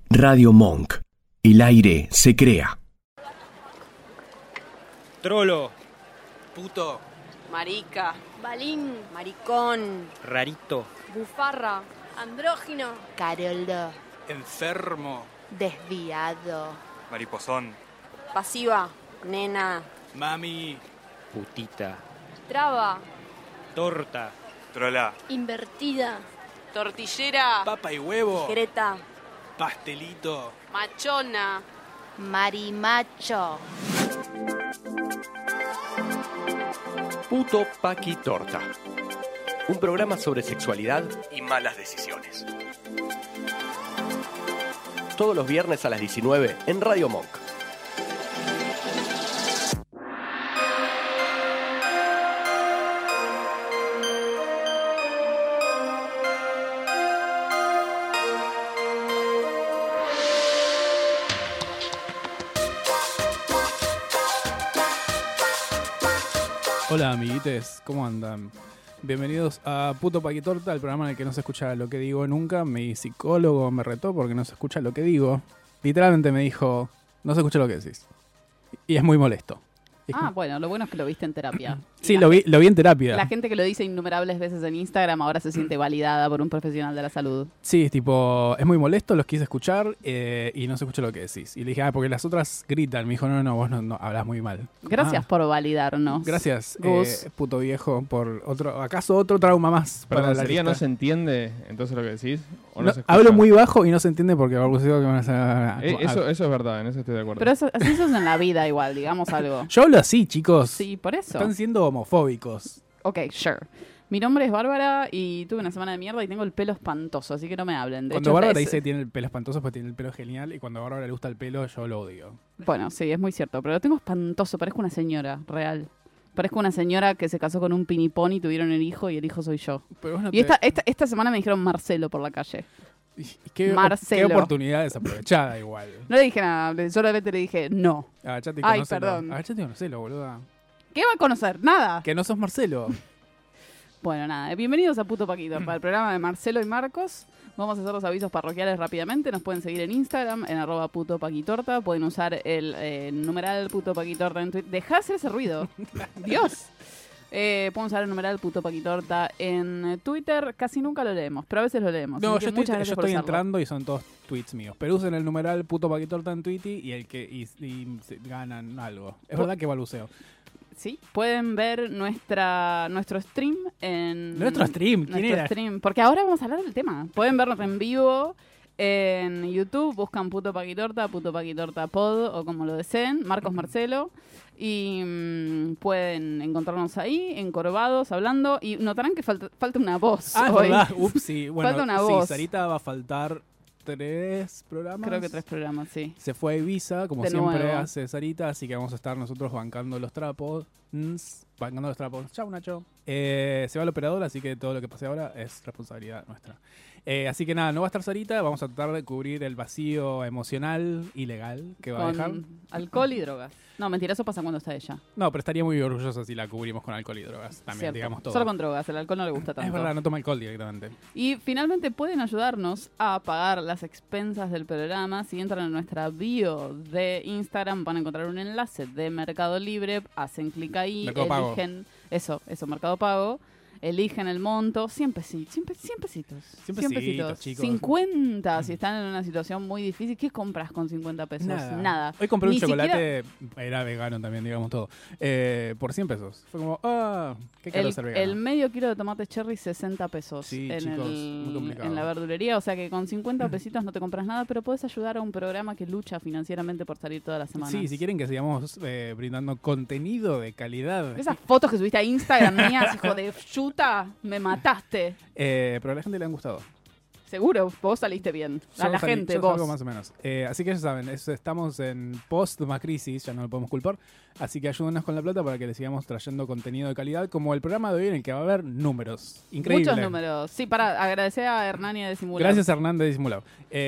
Radio Monk. El aire se crea. Trolo. Puto. Marica. Balín. Maricón. Rarito. Bufarra. Andrógino. Carolo. Enfermo. Desviado. Mariposón. Pasiva. Nena. Mami. Putita. Traba. Torta. Trola. Invertida. Tortillera. Papa y huevo. Greta. Pastelito. Machona. Marimacho. Puto Paqui Torta. Un programa sobre sexualidad y malas decisiones. Todos los viernes a las 19 en Radio Monk. Hola amiguites, ¿cómo andan? Bienvenidos a Puto Paqui Torta, el programa en el que no se escucha lo que digo nunca. Mi psicólogo me retó porque no se escucha lo que digo. Literalmente me dijo, no se escucha lo que decís. Y es muy molesto. Bueno, lo bueno es que lo viste en terapia. Sí, lo vi en terapia. La gente que lo dice innumerables veces en Instagram ahora se siente validada por un profesional de la salud. Sí, tipo, es muy molesto, los quise escuchar y no se escucha lo que decís. Y le dije, porque las otras gritan. Me dijo, no, vos no hablas muy mal. Gracias por validarnos. Gracias, Gus. puto viejo, por otro trauma más. Perdón, para la ¿sería lista. no se entiende entonces lo que decís? ¿O no No, se escucha? hablo muy bajo y no se entiende porque balbuceo que van a Eso es verdad, en eso estoy de acuerdo. Pero así sos en la vida igual, digamos algo. Yo hablo así, chicos. Sí, por eso. Están siendo homofóbicos. Ok, sure. Mi nombre es Bárbara y tuve una semana de mierda y tengo el pelo espantoso, así que no me hablen. De Cuando hecho, Bárbara dice que tiene el pelo espantoso, pues tiene el pelo genial. Y cuando a Bárbara le gusta el pelo, yo lo odio. Bueno, sí, es muy cierto, pero lo tengo espantoso, parezco una señora, real. Parezco una señora que se casó con un pinipón, tuvieron el hijo y el hijo soy yo. Pero vos no Y te- esta semana me dijeron Marcelo por la calle. ¿Qué Marcelo. oportunidad desaprovechada igual. No le dije nada, solamente le dije no. Agachate y Ay, conocelo. perdón. Agachate y conocelo, boluda. ¿Qué va a conocer? Nada. Que no sos Marcelo. Bueno, nada. Bienvenidos a Puto Paquito, para el programa de Marcelo y Marcos. Vamos a hacer los avisos parroquiales rápidamente. Nos pueden seguir en Instagram, en @putopaquitorta. Pueden usar el numeral Puto Paquitorta en Twitter. Dejá de hacer ese ruido. Dios. Pueden usar el numeral Puto Paquitorta en Twitter. Casi nunca lo leemos, pero a veces lo leemos. No, Así que muchas gracias por estoy usarlo. entrando y son todos tweets míos. Pero usen el numeral puto paquitorta en Twitter y se ganan algo. Es verdad que balbuceo. Sí, pueden ver nuestro stream en... Nuestro stream, ¿quién nuestro era? stream, porque ahora vamos a hablar del tema. Pueden vernos en vivo en YouTube, buscan Puto Paquitorta Pod o como lo deseen, Marcos Marcelo, y pueden encontrarnos ahí, encorvados, hablando, y notarán que falta una voz Ah, es hoy. verdad. Ups, sí. Bueno, Falta una sí, voz. Sarita va a faltar 3 programas. Creo que 3 programas, sí. Se fue a Ibiza, como De siempre nuevo. hace Sarita, así que vamos a estar nosotros bancando los trapos. Bancando los trapos. Chau, Nacho. Se va el operador, así que todo lo que pase ahora es responsabilidad nuestra. Así que nada, no va a estar Sarita, vamos a tratar de cubrir el vacío emocional y legal que va a dejar. Con alcohol y drogas. No, mentira, eso pasa cuando está ella. No, pero estaría muy orgullosa si la cubrimos con alcohol y drogas. También, Cierto. digamos todo. Solo con drogas, el alcohol no le gusta tanto. Es verdad, no toma alcohol directamente. Y finalmente pueden ayudarnos a pagar las expensas del programa. Si entran en nuestra bio de Instagram van a encontrar un enlace de Mercado Libre. Hacen clic ahí, Mercado Pago. eligen eso, Mercado Pago. Eligen el monto, 100 pesitos. 100 pesitos, chicos. 50 si están en una situación muy difícil. ¿Qué compras con 50 pesos? Nada. Hoy compré Ni un chocolate, siquiera- era vegano también, digamos todo, por 100 pesos. Fue como, qué caro ser vegano. El medio kilo de tomate cherry, 60 pesos Sí, en, chicos, muy complicado. en la verdulería. O sea que con 50 pesitos no te compras nada, pero puedes ayudar a un programa que lucha financieramente por salir todas las semanas. Sí, si quieren que sigamos brindando contenido de calidad. Esas fotos que subiste a Instagram mías, hijo de chuta, me mataste. Pero a la gente le han gustado. Seguro, vos saliste bien. A Yo la salí- gente, yo vos. salgo más o menos. Así que ya saben, estamos en post-crisis, ya no lo podemos culpar. Así que ayúdenos con la plata para que les sigamos trayendo contenido de calidad, como el programa de hoy en el que va a haber números. Increíble. Muchos números. Sí, para agradecer a Hernania de Simular. Gracias, Hernán de Disimulado.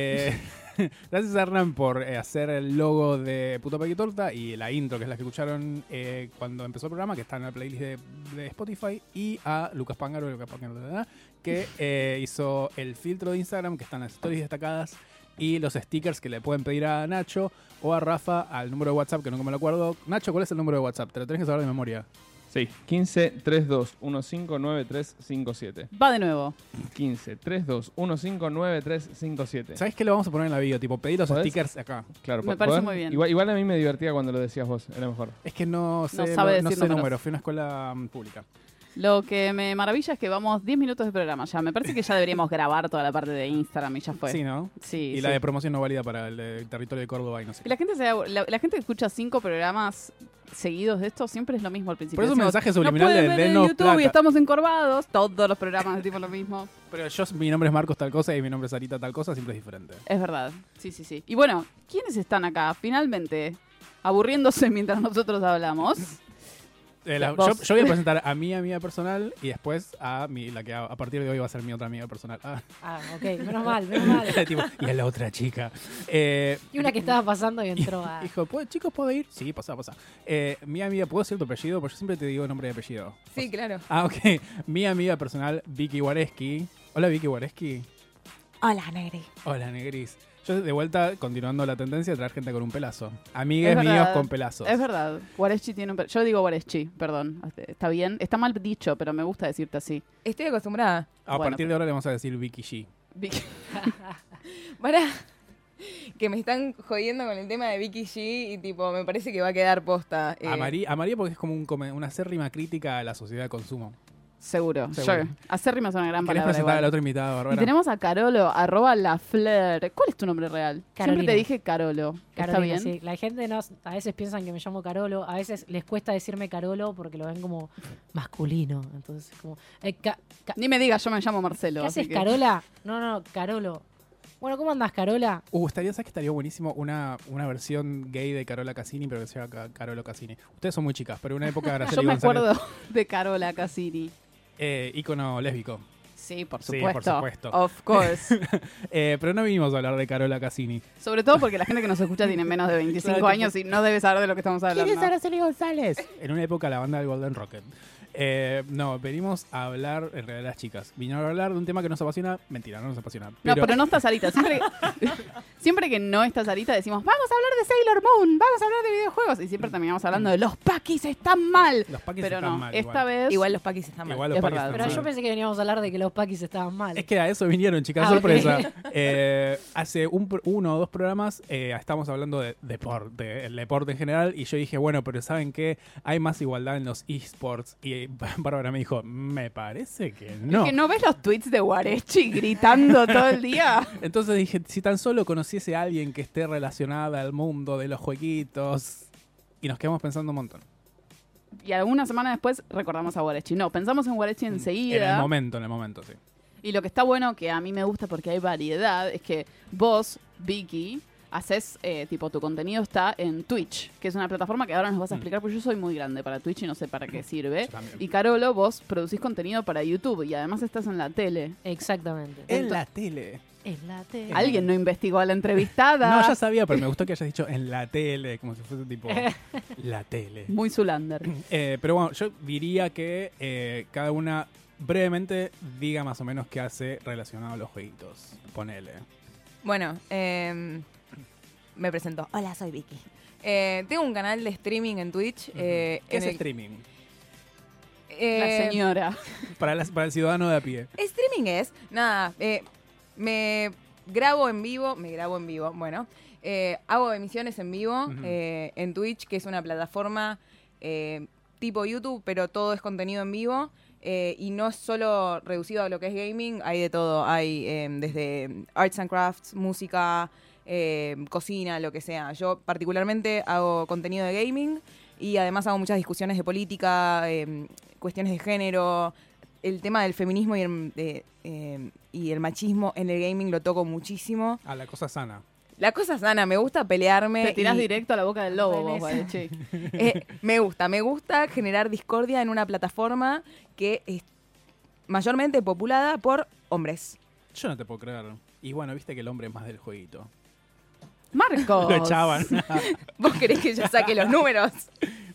Gracias, Hernán, por hacer el logo de Puto Paquitorta y la intro, que es la que escucharon cuando empezó el programa, que está en la playlist de Spotify. Y a Lucas Pángaro, que hizo el filtro de Instagram, que están las stories destacadas. y los stickers que le pueden pedir a Nacho o a Rafa al número de WhatsApp, que nunca me lo acuerdo. Nacho, ¿cuál es el número de WhatsApp? Te lo tenés que saber de memoria. Sí, 1532159357. Va de nuevo. 1532159357. ¿Sabés qué le vamos a poner en la video? Tipo, pedí los ¿Podés? stickers acá. Claro, Me parece ¿podés? muy bien. Igual a mí me divertía cuando lo decías vos, era mejor. Es que no sé, sabe no decir sé números. números. Fui a una escuela pública. Lo que me maravilla es que vamos 10 minutos de programa ya. Me parece que ya deberíamos grabar toda la parte de Instagram y ya fue. Sí, ¿no? Sí, Y sí. la de promoción no válida para el territorio de Córdoba y no sé Y qué. la gente, la gente que escucha 5 programas seguidos de esto siempre es lo mismo al principio. Por eso un Decimos, mensaje subliminal "No de pueden ver en denos YouTube plata". y estamos encorvados. Todos los programas de tipo lo mismo. Pero mi nombre es Marcos tal cosa y mi nombre es Sarita tal cosa, siempre es diferente. Es verdad. Sí, sí, sí. Y bueno, ¿quiénes están acá finalmente aburriéndose mientras nosotros hablamos? Vos. Yo voy a presentar a mi amiga personal y después a la que a partir de hoy va a ser mi otra amiga personal. Ok, menos mal, menos mal. Tipo, y a la otra chica. Y una que estaba pasando y entró a... Dijo, chicos, ¿puedo ir? Sí, pasa. Mi amiga, ¿puedo decir tu apellido? Porque yo siempre te digo nombre y apellido. Sí, claro. Ok. Mi amiga personal, Vicky Wareski. Hola, Vicky Wareski. Hola, Negri. Hola, Negris. Yo de vuelta, continuando la tendencia de traer gente con un pelazo. Amigues Es verdad. míos con pelazos. Es verdad. Warechi tiene un... Yo digo Warechi, perdón. Está bien. Está mal dicho, pero me gusta decirte así. Estoy acostumbrada. A Bueno, partir de ahora le vamos a decir Vicky G. Para que me están jodiendo con el tema de Vicky G y tipo, me parece que va a quedar posta. A María porque es como una acérrima crítica a la sociedad de consumo. Seguro. Seguro. Sure. Acérrima es una gran ¿Querés palabra. presentar a igual. la otra invitada, Y Bárbara? tenemos a Carolo, @lafleur. ¿Cuál es tu nombre real? Carolina. Siempre te dije Carolo. ¿Está Carolina, bien? sí. La gente a veces piensan que me llamo Carolo, a veces les cuesta decirme Carolo porque lo ven como masculino. Entonces, como... Ni me digas, yo me llamo Marcelo. ¿Qué así haces, que- Carola? No, Carolo. Bueno, ¿cómo andás, Carola? ¿Sabes que estaría buenísimo una versión gay de Carola Cassini, pero que sea Carolo Cassini? Ustedes son muy chicas, pero en una época Yo Araceli me González, acuerdo de Carola Cassini. ícono lésbico. Sí, por Sí, supuesto. por supuesto. Of course. Pero no vinimos a hablar de Carola Cassini. Sobre todo porque la gente que nos escucha tiene menos de 25 Claro, años y no debe saber de lo que estamos hablando. Araceli González? En una época la banda del Golden Rocket. No, venimos a hablar, en realidad las chicas, vinieron a hablar de un tema que nos apasiona. Mentira, no nos apasiona. No, pero no está Sarita. Siempre que no está Sarita decimos, vamos a hablar de Sailor Moon, vamos a hablar de videojuegos. Y siempre terminamos hablando de los paquis están mal. Los paquis Pero están no, mal. esta vez... Igual los paquis están mal. Igual los es paquis verdad. están Pero mal. yo pensé que veníamos a hablar de que los paquis estaban mal. Es que a eso vinieron, chicas, Ah, sorpresa. ok. Hace uno o dos programas estamos hablando de deporte, el deporte en general, y yo dije, bueno, pero ¿saben qué? Hay más igualdad en los esports. Y Bárbara me dijo, me parece que no. Es que no ves los tweets de Warechi gritando todo el día. Entonces dije, si tan solo conociese a alguien que esté relacionada al mundo de los jueguitos. Y nos quedamos pensando un montón. Y alguna semana después recordamos a Warechi. No, pensamos en Warechi enseguida. En el momento, sí. Y lo que está bueno, que a mí me gusta porque hay variedad, es que vos, Vicky, haces, tipo, tu contenido está en Twitch, que es una plataforma que ahora nos vas a explicar, porque yo soy muy grande para Twitch y no sé para qué sirve. Yo también. Y Carolo, vos producís contenido para YouTube y además estás en la tele. Exactamente. En la tele. En la tele. Alguien no investigó a la entrevistada. No, ya sabía, pero me gustó que hayas dicho en la tele, como si fuese tipo la tele. Muy Zulander. Pero bueno, yo diría que cada una brevemente diga más o menos qué hace relacionado a los jueguitos. Ponele. Bueno, me presento. Hola, soy Vicky. Tengo un canal de streaming en Twitch. ¿Qué es streaming? La señora. Para el ciudadano de a pie. Streaming es, nada, me grabo en vivo, bueno. Hago emisiones en vivo Ujú. en Twitch, que es una plataforma tipo YouTube, pero todo es contenido en vivo. Y no es solo reducido a lo que es gaming, hay de todo. Hay desde arts and crafts, música, cocina, lo que sea. Yo particularmente hago contenido de gaming y además hago muchas discusiones de política, cuestiones de género. El tema del feminismo y el machismo en el gaming lo toco muchísimo. A la cosa sana. La cosa sana, me gusta pelearme. Te tirás y- directo a la boca del lobo vos, Bueno, Warechi. me gusta generar discordia en una plataforma que es mayormente populada por hombres. Yo no te puedo creer. Y bueno, viste que el hombre es más del jueguito. Marcos. Lo echaban. ¿Vos querés que yo saque los números?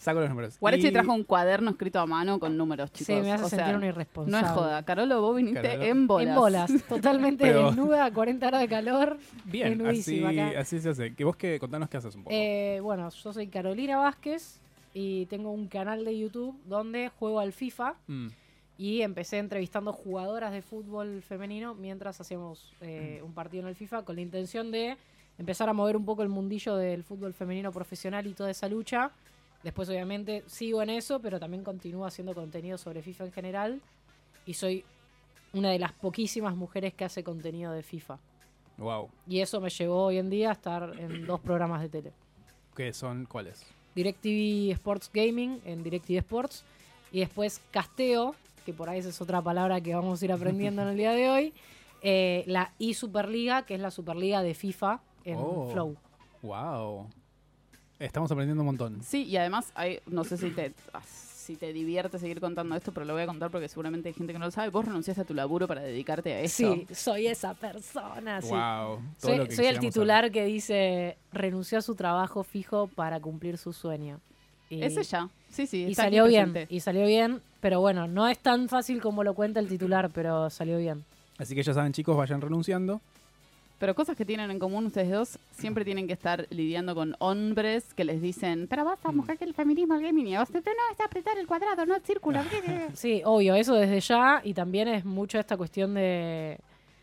Saco los números. Guarechi Y- trajo un cuaderno escrito a mano con números, chicos. Sí, me hace O sea, sentir un no irresponsable. es joda. Carolo, vos viniste Carolo. en bolas. En bolas, totalmente Pero- desnuda, 40 horas de calor. Bien, así, Desnudísima acá. así se hace. Contanos qué haces un poco. Bueno, yo soy Carolina Vázquez y tengo un canal de YouTube donde juego al FIFA Mm. y empecé entrevistando jugadoras de fútbol femenino mientras hacíamos un partido en el FIFA con la intención de empezar a mover un poco el mundillo del fútbol femenino profesional y toda esa lucha. Después, obviamente, sigo en eso, pero también continúo haciendo contenido sobre FIFA en general y soy una de las poquísimas mujeres que hace contenido de FIFA. Wow. Y eso me llevó hoy en día a estar en 2 programas de tele. ¿Qué son? ¿Cuáles? DirecTV Sports Gaming en DirecTV Sports y después casteo, que por ahí esa es otra palabra que vamos a ir aprendiendo en el día de hoy, la eSuperliga, que es la Superliga de FIFA en Flow. Wow. Estamos aprendiendo un montón. Sí, y además, no sé si te divierte seguir contando esto, pero lo voy a contar porque seguramente hay gente que no lo sabe. Vos renunciaste a tu laburo para dedicarte a eso. Sí, soy esa persona. Sí. Wow. Soy el titular que dice renunció a su trabajo fijo para cumplir su sueño. Y, Es ella. Sí, sí. y está aquí salió bien, presente. y salió bien, pero bueno, no es tan fácil como lo cuenta el titular, pero salió bien. Así que ya saben, chicos, vayan renunciando. Pero cosas que tienen en común ustedes dos, siempre tienen que estar lidiando con hombres que les dicen, pero vas a mujer que el feminismo, el gaming, y vos, pero no, es apretar el cuadrado, no el círculo. Sí, obvio, eso desde ya, y también es mucho esta cuestión de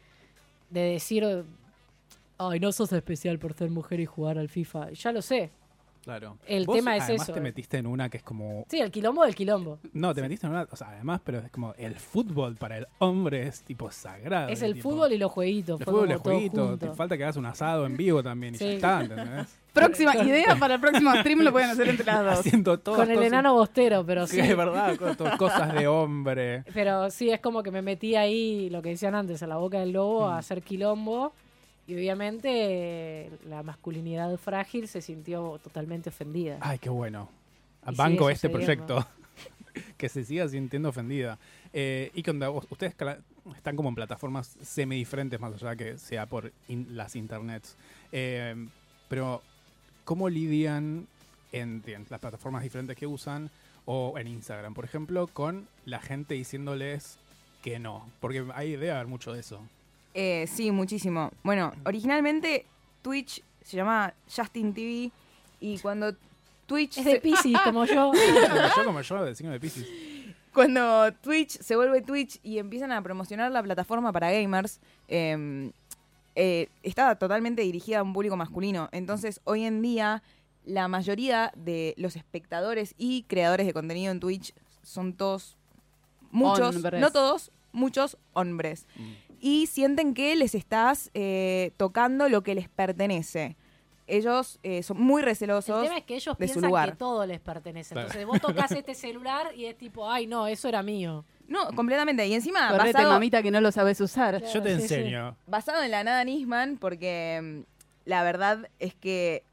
decir, ay, no sos especial por ser mujer y jugar al FIFA. Ya lo sé. Claro. El Vos, tema es además, eso. te metiste en una que es como... Sí, el quilombo del quilombo. No, te metiste en una... O sea, además, pero es como el fútbol para el hombre es tipo sagrado. Es el tipo, fútbol y los jueguitos. El fue fútbol y como los todo jueguitos. junto. Te falta que hagas un asado en vivo también y Sí. ya está, ¿entendés? Próxima idea para el próximo stream lo pueden hacer entre las dos. Haciendo todo. Con el enano bostero, pero sí. Sí, es verdad, cosas de hombre. Pero sí, es como que me metí ahí, lo que decían antes, a la boca del lobo, a hacer quilombo. Y obviamente la masculinidad frágil se sintió totalmente ofendida. Ay, qué bueno. Y Banco sigue este sucediendo. proyecto. Que se siga sintiendo ofendida. Y cuando ustedes están como en plataformas semi-diferentes, más allá que sea por las internets. Pero, ¿cómo lidian en las plataformas diferentes que usan o en Instagram, por ejemplo, con la gente diciéndoles que no? Porque debe haber mucho de eso. Sí, muchísimo. Bueno, originalmente Twitch se llama Justin TV y cuando Twitch Es de Piscis, como yo. Como yo, de signo de Piscis. cuando Twitch se vuelve Twitch y empiezan a promocionar la plataforma para gamers, está totalmente dirigida a un público masculino. Entonces, hoy en día, la mayoría de los espectadores y creadores de contenido en Twitch son todos, muchos, Hombres. no todos, muchos hombres. Y sienten que les estás tocando lo que les pertenece. Ellos son muy El recelosos tema es que ellos de su piensan lugar. que todo les pertenece. Claro. Entonces vos tocas este celular y es tipo, ay no, eso era mío. No, completamente. Y encima, Correte, mamita, que no lo sabes usar. Claro, Yo te sí, enseño. basado en la Nada Nisman, porque la verdad es que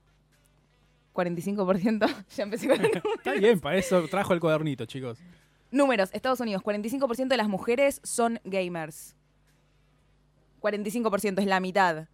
45%, ya empecé con el número. Está bien, para eso trajo el cuadernito, chicos. Números, Estados Unidos, 45% de las mujeres son gamers. 45% es la mitad.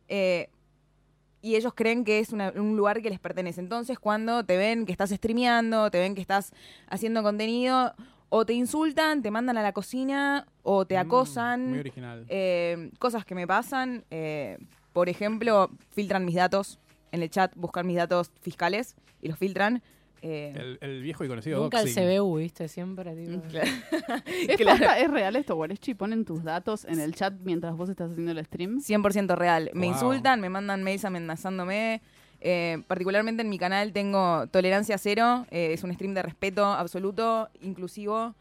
Y ellos creen que es un lugar que les pertenece. Entonces, cuando te ven que estás streameando, te ven que estás haciendo contenido, o te insultan, te mandan a la cocina, o te acosan. Muy original. Cosas que me pasan, por ejemplo, filtran mis datos en el chat, buscan mis datos fiscales y los filtran. El viejo y conocido Nunca el doxing. CBU, ¿viste? Siempre, tipo. ¿Es, Claro. posta, ¿Es real esto, Guarechi? ¿Ponen tus datos en el chat mientras vos estás haciendo el stream? 100% real. Me Wow. insultan, me mandan mails amenazándome. Particularmente en mi canal tengo tolerancia cero. Es un stream de respeto absoluto, inclusivo.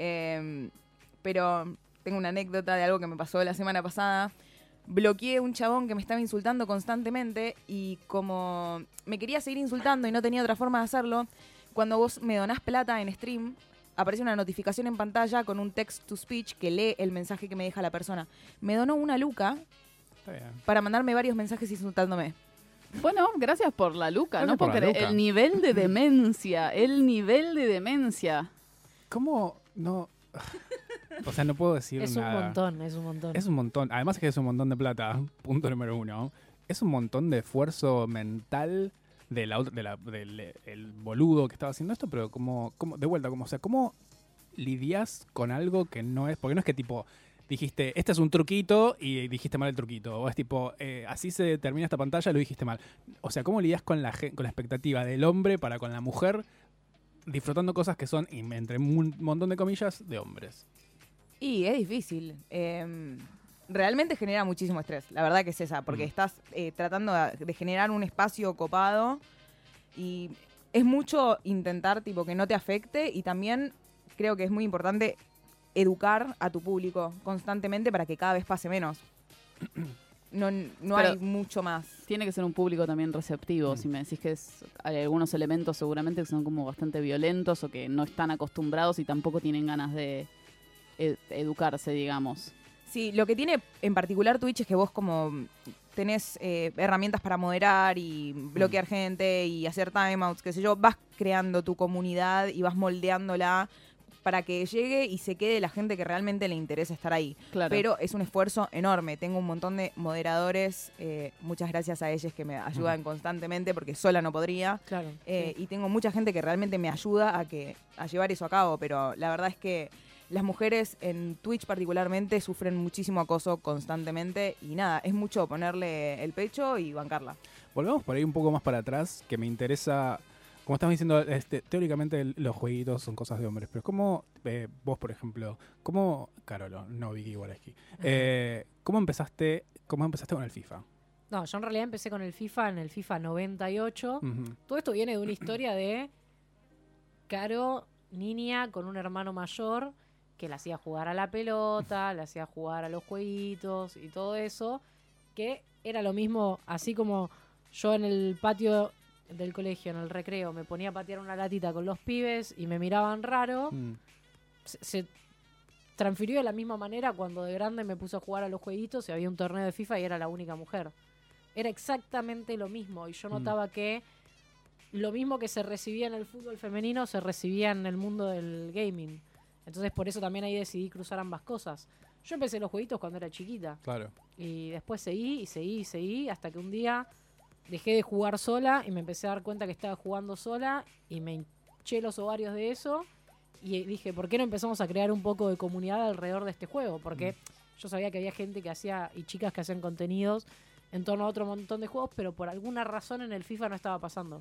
Pero tengo una anécdota de algo que me pasó la semana pasada. Bloqueé un chabón que me estaba insultando constantemente y como me quería seguir insultando y no tenía otra forma de hacerlo, cuando vos me donás plata en stream, aparece una notificación en pantalla con un text to speech que lee el mensaje que me deja la persona. Me donó una luca Está bien. para mandarme varios mensajes insultándome. Bueno, gracias por la luca. Gracias No por puedo la creer. luca. El nivel de demencia. El nivel de demencia. ¿Cómo no? O sea, no puedo decir Es un nada. montón, es un montón. Es un montón. Además que es un montón de plata. Punto número 1. Es un montón de esfuerzo mental del el boludo que estaba haciendo esto, pero de vuelta, o sea, ¿cómo lidias con algo que no es? Porque no es que tipo dijiste, este es un truquito y dijiste mal el truquito, o es tipo, así se termina esta pantalla, lo dijiste mal. O sea, ¿cómo lidias con la expectativa del hombre para con la mujer disfrutando cosas que son, entre un montón de comillas, de hombres? Y es difícil. Realmente genera muchísimo estrés. La verdad que es esa, porque estás tratando de generar un espacio copado y es mucho intentar tipo que no te afecte, y también creo que es muy importante educar a tu público constantemente para que cada vez pase menos. No hay mucho más. Tiene que ser un público también receptivo. Si me decís que hay algunos elementos seguramente que son como bastante violentos o que no están acostumbrados y tampoco tienen ganas de educarse, digamos. Sí, lo que tiene en particular Twitch es que vos como tenés herramientas para moderar y bloquear gente y hacer timeouts, qué sé yo, vas creando tu comunidad y vas moldeándola para que llegue y se quede la gente que realmente le interesa estar ahí. Claro. Pero es un esfuerzo enorme. Tengo un montón de moderadores, muchas gracias a ellos que me ayudan constantemente porque sola no podría. Claro. Y tengo mucha gente que realmente me ayuda a llevar eso a cabo, pero la verdad es que las mujeres en Twitch particularmente sufren muchísimo acoso constantemente y nada, es mucho ponerle el pecho y bancarla. Volvemos por ahí un poco más para atrás, que me interesa. Como estamos diciendo, teóricamente los jueguitos son cosas de hombres, pero ¿cómo vos, por ejemplo, Carolo, no Vicky Waleski, ¿cómo empezaste con el FIFA? No, yo en realidad empecé con el FIFA en el FIFA 98. Todo esto viene de una historia de Caro, niña, con un hermano mayor que le hacía jugar a la pelota, le hacía jugar a los jueguitos y todo eso, que era lo mismo, así como yo en el patio del colegio, en el recreo, me ponía a patear una latita con los pibes y me miraban raro, se transfirió de la misma manera cuando de grande me puse a jugar a los jueguitos y había un torneo de FIFA y era la única mujer. Era exactamente lo mismo y yo notaba que lo mismo que se recibía en el fútbol femenino se recibía en el mundo del gaming. Entonces por eso también ahí decidí cruzar ambas cosas. Yo empecé los jueguitos cuando era chiquita. Claro. Y después seguí hasta que un día dejé de jugar sola y me empecé a dar cuenta que estaba jugando sola y me hinché los ovarios de eso y dije, ¿por qué no empezamos a crear un poco de comunidad alrededor de este juego? Porque yo sabía que había gente que hacía y chicas que hacían contenidos en torno a otro montón de juegos, pero por alguna razón en el FIFA no estaba pasando.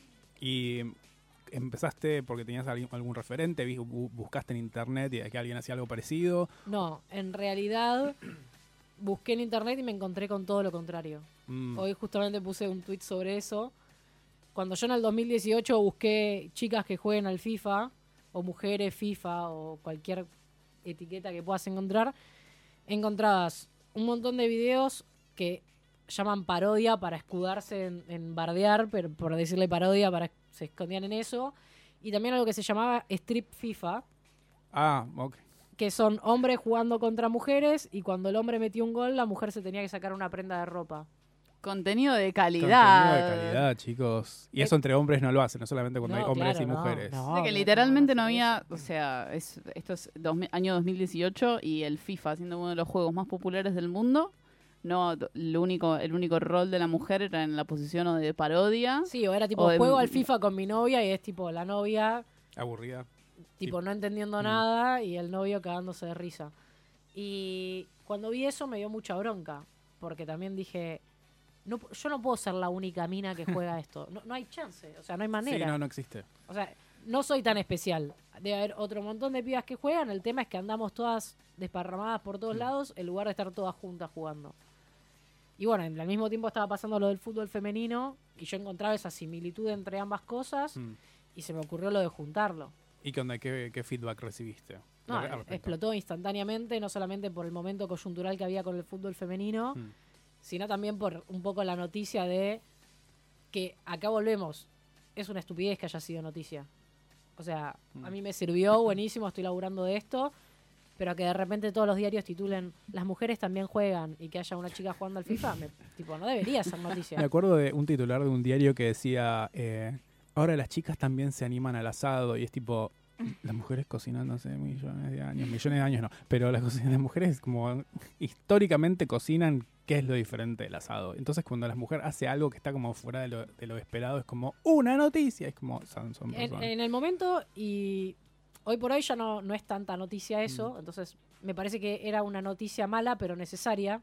Y empezaste porque tenías algún referente, buscaste en internet y que alguien hacía algo parecido. No, en realidad busqué en internet y me encontré con todo lo contrario. Hoy justamente puse un tweet sobre eso. Cuando yo en el 2018 busqué chicas que jueguen al FIFA, o mujeres FIFA, o cualquier etiqueta que puedas encontrar, encontrabas un montón de videos que llaman parodia para escudarse en bardear, pero por decirle parodia para se escondían en eso. Y también algo que se llamaba Strip FIFA. Ah, ok. Que son hombres jugando contra mujeres y cuando el hombre metía un gol, la mujer se tenía que sacar una prenda de ropa. Contenido de calidad. Contenido de calidad, chicos. Y eso entre hombres no lo hacen, no solamente cuando hay hombres y mujeres. No, que literalmente no había, o sea, esto es año 2018 y el FIFA, siendo uno de los juegos más populares del mundo, no, el único rol de la mujer era en la posición o de parodia. Sí, o era tipo, juego al FIFA con mi novia y es tipo la novia aburrida. Tipo no entendiendo nada y el novio cagándose de risa. Y cuando vi eso me dio mucha bronca, porque también dije, yo no puedo ser la única mina que juega esto. No hay chance, o sea, no hay manera. Sí, no existe. O sea, no soy tan especial. Debe haber otro montón de pibas que juegan, el tema es que andamos todas desparramadas por todos lados en lugar de estar todas juntas jugando. Y bueno, al mismo tiempo estaba pasando lo del fútbol femenino y yo encontraba esa similitud entre ambas cosas y se me ocurrió lo de juntarlo. ¿Y qué onda? ¿Qué feedback recibiste? No, explotó instantáneamente, no solamente por el momento coyuntural que había con el fútbol femenino, sino también por un poco la noticia de que acá volvemos. Es una estupidez que haya sido noticia. O sea, a mí me sirvió, buenísimo, estoy laburando de esto, pero que de repente todos los diarios titulen las mujeres también juegan y que haya una chica jugando al FIFA, no debería ser noticia. Me acuerdo de un titular de un diario que decía ahora las chicas también se animan al asado y es tipo, las mujeres cocinan hace millones de años no, pero las mujeres como históricamente cocinan, ¿qué es lo diferente del asado? Entonces cuando la mujer hace algo que está como fuera de lo esperado, es como una noticia, es como son personas. En el momento, y hoy por hoy ya no es tanta noticia eso, entonces me parece que era una noticia mala pero necesaria.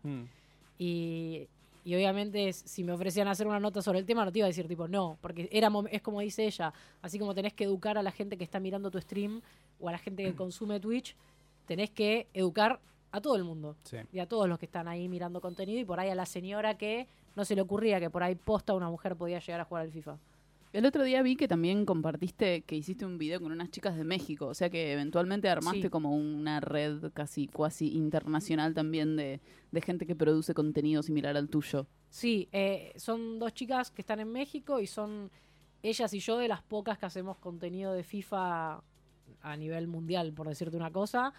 Y obviamente si me ofrecían hacer una nota sobre el tema no te iba a decir tipo no, porque es como dice ella, así como tenés que educar a la gente que está mirando tu stream o a la gente que consume Twitch, tenés que educar a todo el mundo. Sí. Y a todos los que están ahí mirando contenido, y por ahí a la señora que no se le ocurría que por ahí posta una mujer podía llegar a jugar al FIFA. El otro día vi que también compartiste que hiciste un video con unas chicas de México, o sea que eventualmente armaste como una red casi cuasi internacional también de gente que produce contenido similar al tuyo. Sí, son 2 chicas que están en México y son ellas y yo de las pocas que hacemos contenido de FIFA a nivel mundial, por decirte una cosa.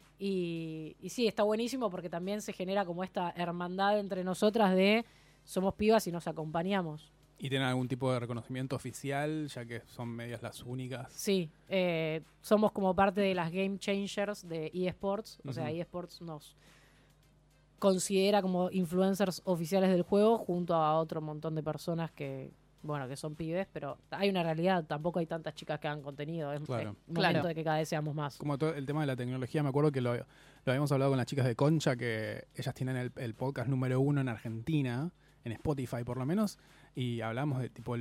Y sí, está buenísimo porque también se genera como esta hermandad entre nosotras de somos pibas y nos acompañamos. ¿Y tienen algún tipo de reconocimiento oficial, ya que son medias las únicas? Sí, somos como parte de las Game Changers de eSports. O sea, eSports nos considera como influencers oficiales del juego junto a otro montón de personas que son pibes, pero hay una realidad, tampoco hay tantas chicas que hagan contenido. Es momento de que cada vez seamos más. Como todo el tema de la tecnología, me acuerdo que lo habíamos hablado con las chicas de Concha, que ellas tienen el podcast número 1 en Argentina, en Spotify por lo menos, y hablamos de tipo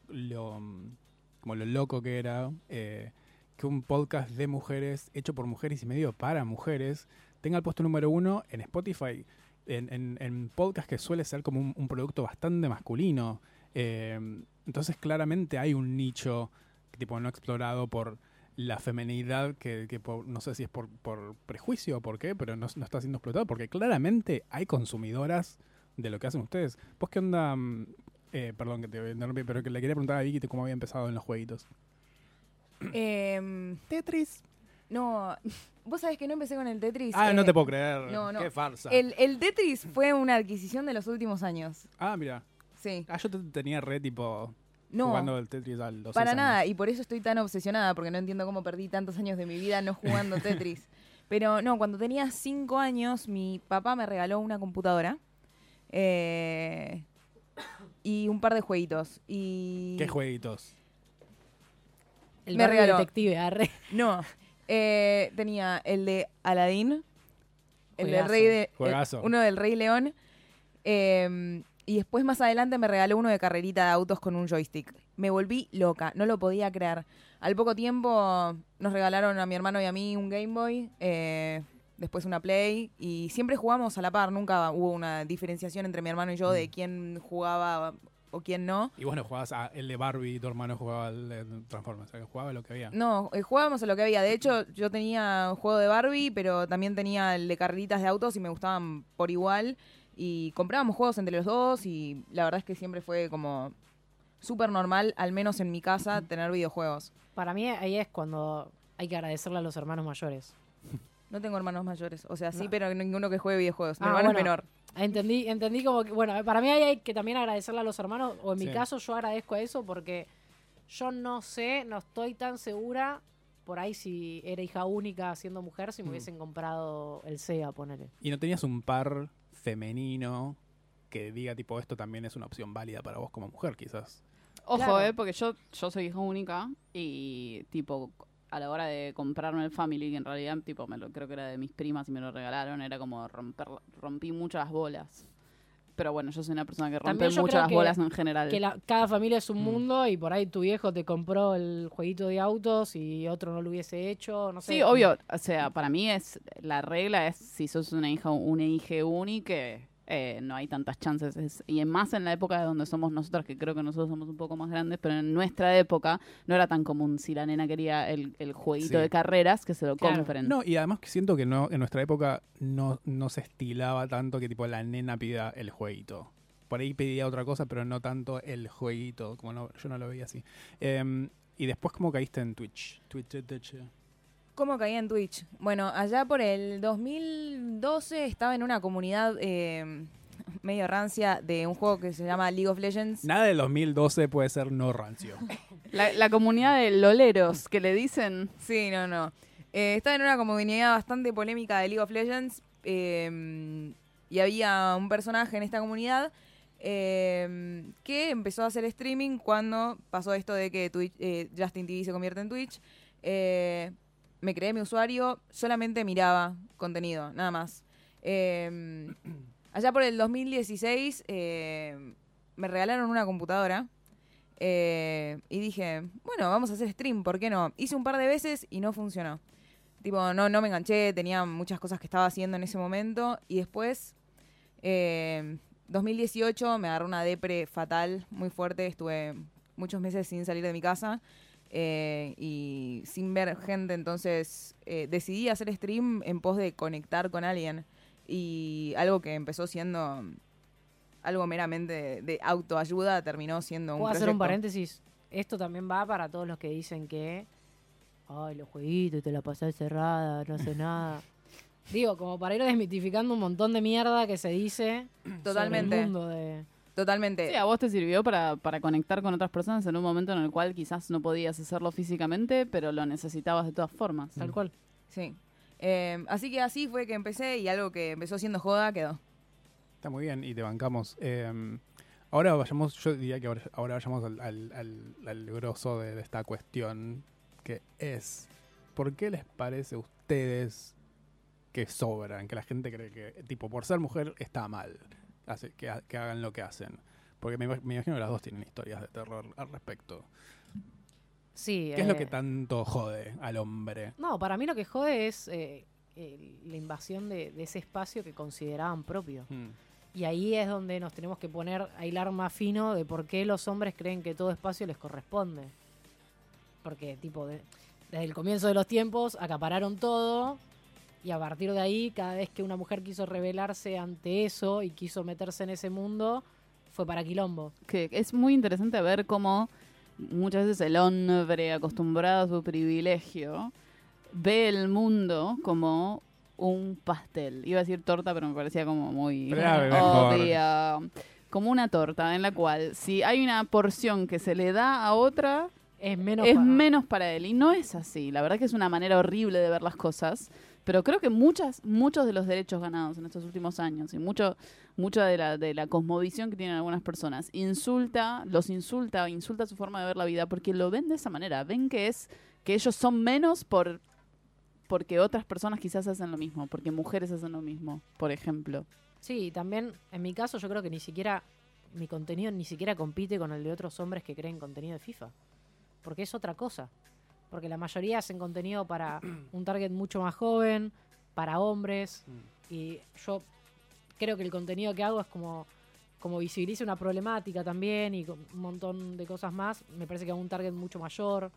como lo loco que era que un podcast de mujeres, hecho por mujeres y medio para mujeres, tenga el puesto número 1 en Spotify, en podcast que suele ser como un producto bastante masculino. Entonces claramente hay un nicho tipo no explorado por la feminidad que no sé si es por prejuicio o por qué, pero no está siendo explotado, porque claramente hay consumidoras de lo que hacen ustedes. ¿Vos qué onda? Perdón que te voy a interrumpir, pero que le quería preguntar a Vicky cómo había empezado en los jueguitos. Tetris. No, vos sabés que no empecé con el Tetris. No te puedo creer. No. Qué farsa. El Tetris fue una adquisición de los últimos años. Mira. Sí. Yo tenía tipo no, jugando el Tetris a los 6 para nada, años. y por eso estoy tan obsesionada, porque no entiendo cómo perdí tantos años de mi vida no jugando Tetris. Pero no, cuando tenía 5 años, mi papá me regaló una computadora y un par de jueguitos. ¿Qué jueguitos? El me regaló. Detective, arre. No, tenía el de Aladdin, el del Juegazo. Rey Juegazo. uno del Rey León, y después más adelante me regaló uno de carrerita de autos con un joystick. Me volví loca, no lo podía creer. Al poco tiempo nos regalaron a mi hermano y a mí un Game Boy, después una Play, y siempre jugamos a la par, nunca hubo una diferenciación entre mi hermano y yo de quién jugaba o quién no. Y vos no jugabas a el de Barbie y tu hermano jugaba al de Transformers, o sea, que jugaba lo que había. No, jugábamos a lo que había. De hecho, yo tenía un juego de Barbie, pero también tenía el de carreritas de autos y me gustaban por igual. Y comprábamos juegos entre los dos y la verdad es que siempre fue como súper normal, al menos en mi casa, tener videojuegos. Para mí ahí es cuando hay que agradecerle a los hermanos mayores. No tengo hermanos mayores, o sea, sí, No. pero ninguno que juegue videojuegos. Mi hermano es menor. Entendí como que, para mí ahí hay que también agradecerle a los hermanos, o en mi Sí. caso yo agradezco a eso porque yo no estoy tan segura, por ahí si era hija única siendo mujer, si me hubiesen comprado el Sega, ponele. ¿Y no tenías un par femenino que diga tipo esto también es una opción válida para vos como mujer quizás? Ojo, Claro. porque yo soy hija única y tipo a la hora de comprarme el Family, que en realidad tipo creo que era de mis primas y me lo regalaron, era como rompí muchas bolas. Pero bueno, yo soy una persona que rompe También yo mucho creo las que- bolas en general. Que cada familia es un mundo y por ahí tu viejo te compró el jueguito de autos y otro no lo hubiese hecho, no sé. Sí, obvio. O sea, para mí la regla es si sos una hija única, no hay tantas chances. Y más en la época de donde somos nosotras, que creo que nosotros somos un poco más grandes, pero en nuestra época no era tan común si la nena quería el jueguito Sí. de carreras que se lo Claro. compren. No, y además que siento que no en nuestra época no se estilaba tanto que tipo la nena pida el jueguito. Por ahí pedía otra cosa, pero no tanto el jueguito, como yo no lo veía así. Y después, ¿cómo caíste en Twitch? ¿Cómo caí en Twitch? Bueno, allá por el 2012 estaba en una comunidad medio rancia de un juego que se llama League of Legends. Nada del 2012 puede ser no rancio. La comunidad de loleros que le dicen. Sí, no. Estaba en una comunidad bastante polémica de League of Legends y había un personaje en esta comunidad que empezó a hacer streaming cuando pasó esto de que Justin TV se convierte en Twitch. Me creé mi usuario, solamente miraba contenido, nada más. Allá por el 2016 me regalaron una computadora y dije, bueno, vamos a hacer stream, ¿por qué no? Hice un par de veces y no funcionó. Tipo, no me enganché, tenía muchas cosas que estaba haciendo en ese momento y después 2018 me agarró una depre fatal, muy fuerte, estuve muchos meses sin salir de mi casa y sin ver gente, entonces decidí hacer stream en pos de conectar con alguien y algo que empezó siendo algo meramente de autoayuda terminó siendo un ¿Puedo proyecto. hacer un paréntesis? Esto también va para todos los que dicen que ay, los jueguitos, te la pasás cerrada, no hace nada. Digo, como para ir desmitificando un montón de mierda que se dice Totalmente. sobre el mundo de... Totalmente. Sí, a vos te sirvió para conectar con otras personas en un momento en el cual quizás no podías hacerlo físicamente, pero lo necesitabas de todas formas. Tal cual. Sí. Así que así fue que empecé y algo que empezó siendo joda quedó. Está muy bien y te bancamos. Ahora vayamos, yo diría que ahora vayamos al grosso de esta cuestión, que es, ¿por qué les parece a ustedes que sobran? Que la gente cree que, tipo, por ser mujer está mal que hagan lo que hacen. Porque me imagino que las dos tienen historias de terror al respecto. Sí. ¿Qué es lo que tanto jode al hombre? No, para mí lo que jode es la invasión de ese espacio que consideraban propio. Y ahí es donde nos tenemos que poner a hilar más fino de por qué los hombres creen que todo espacio les corresponde. Porque, tipo, desde el comienzo de los tiempos acapararon todo y a partir de ahí, cada vez que una mujer quiso rebelarse ante eso y quiso meterse en ese mundo, fue para quilombo. Que es muy interesante ver cómo muchas veces el hombre, acostumbrado a su privilegio, ve el mundo como un pastel. Iba a decir torta, pero me parecía como muy obvia. Como una torta en la cual si hay una porción que se le da a otra, es menos para él. Y no es así. La verdad que es una manera horrible de ver las cosas. Pero creo que muchos de los derechos ganados en estos últimos años y mucho de la cosmovisión que tienen algunas personas insulta su forma de ver la vida porque lo ven de esa manera. Ven que ellos son menos porque otras personas quizás hacen lo mismo, porque mujeres hacen lo mismo, por ejemplo. Sí, también en mi caso yo creo que mi contenido ni siquiera compite con el de otros hombres que creen contenido de FIFA. Porque es otra cosa. Porque la mayoría hacen contenido para un target mucho más joven, para hombres. Y yo creo que el contenido que hago es como visibiliza una problemática también y un montón de cosas más. Me parece que a un target mucho mayor,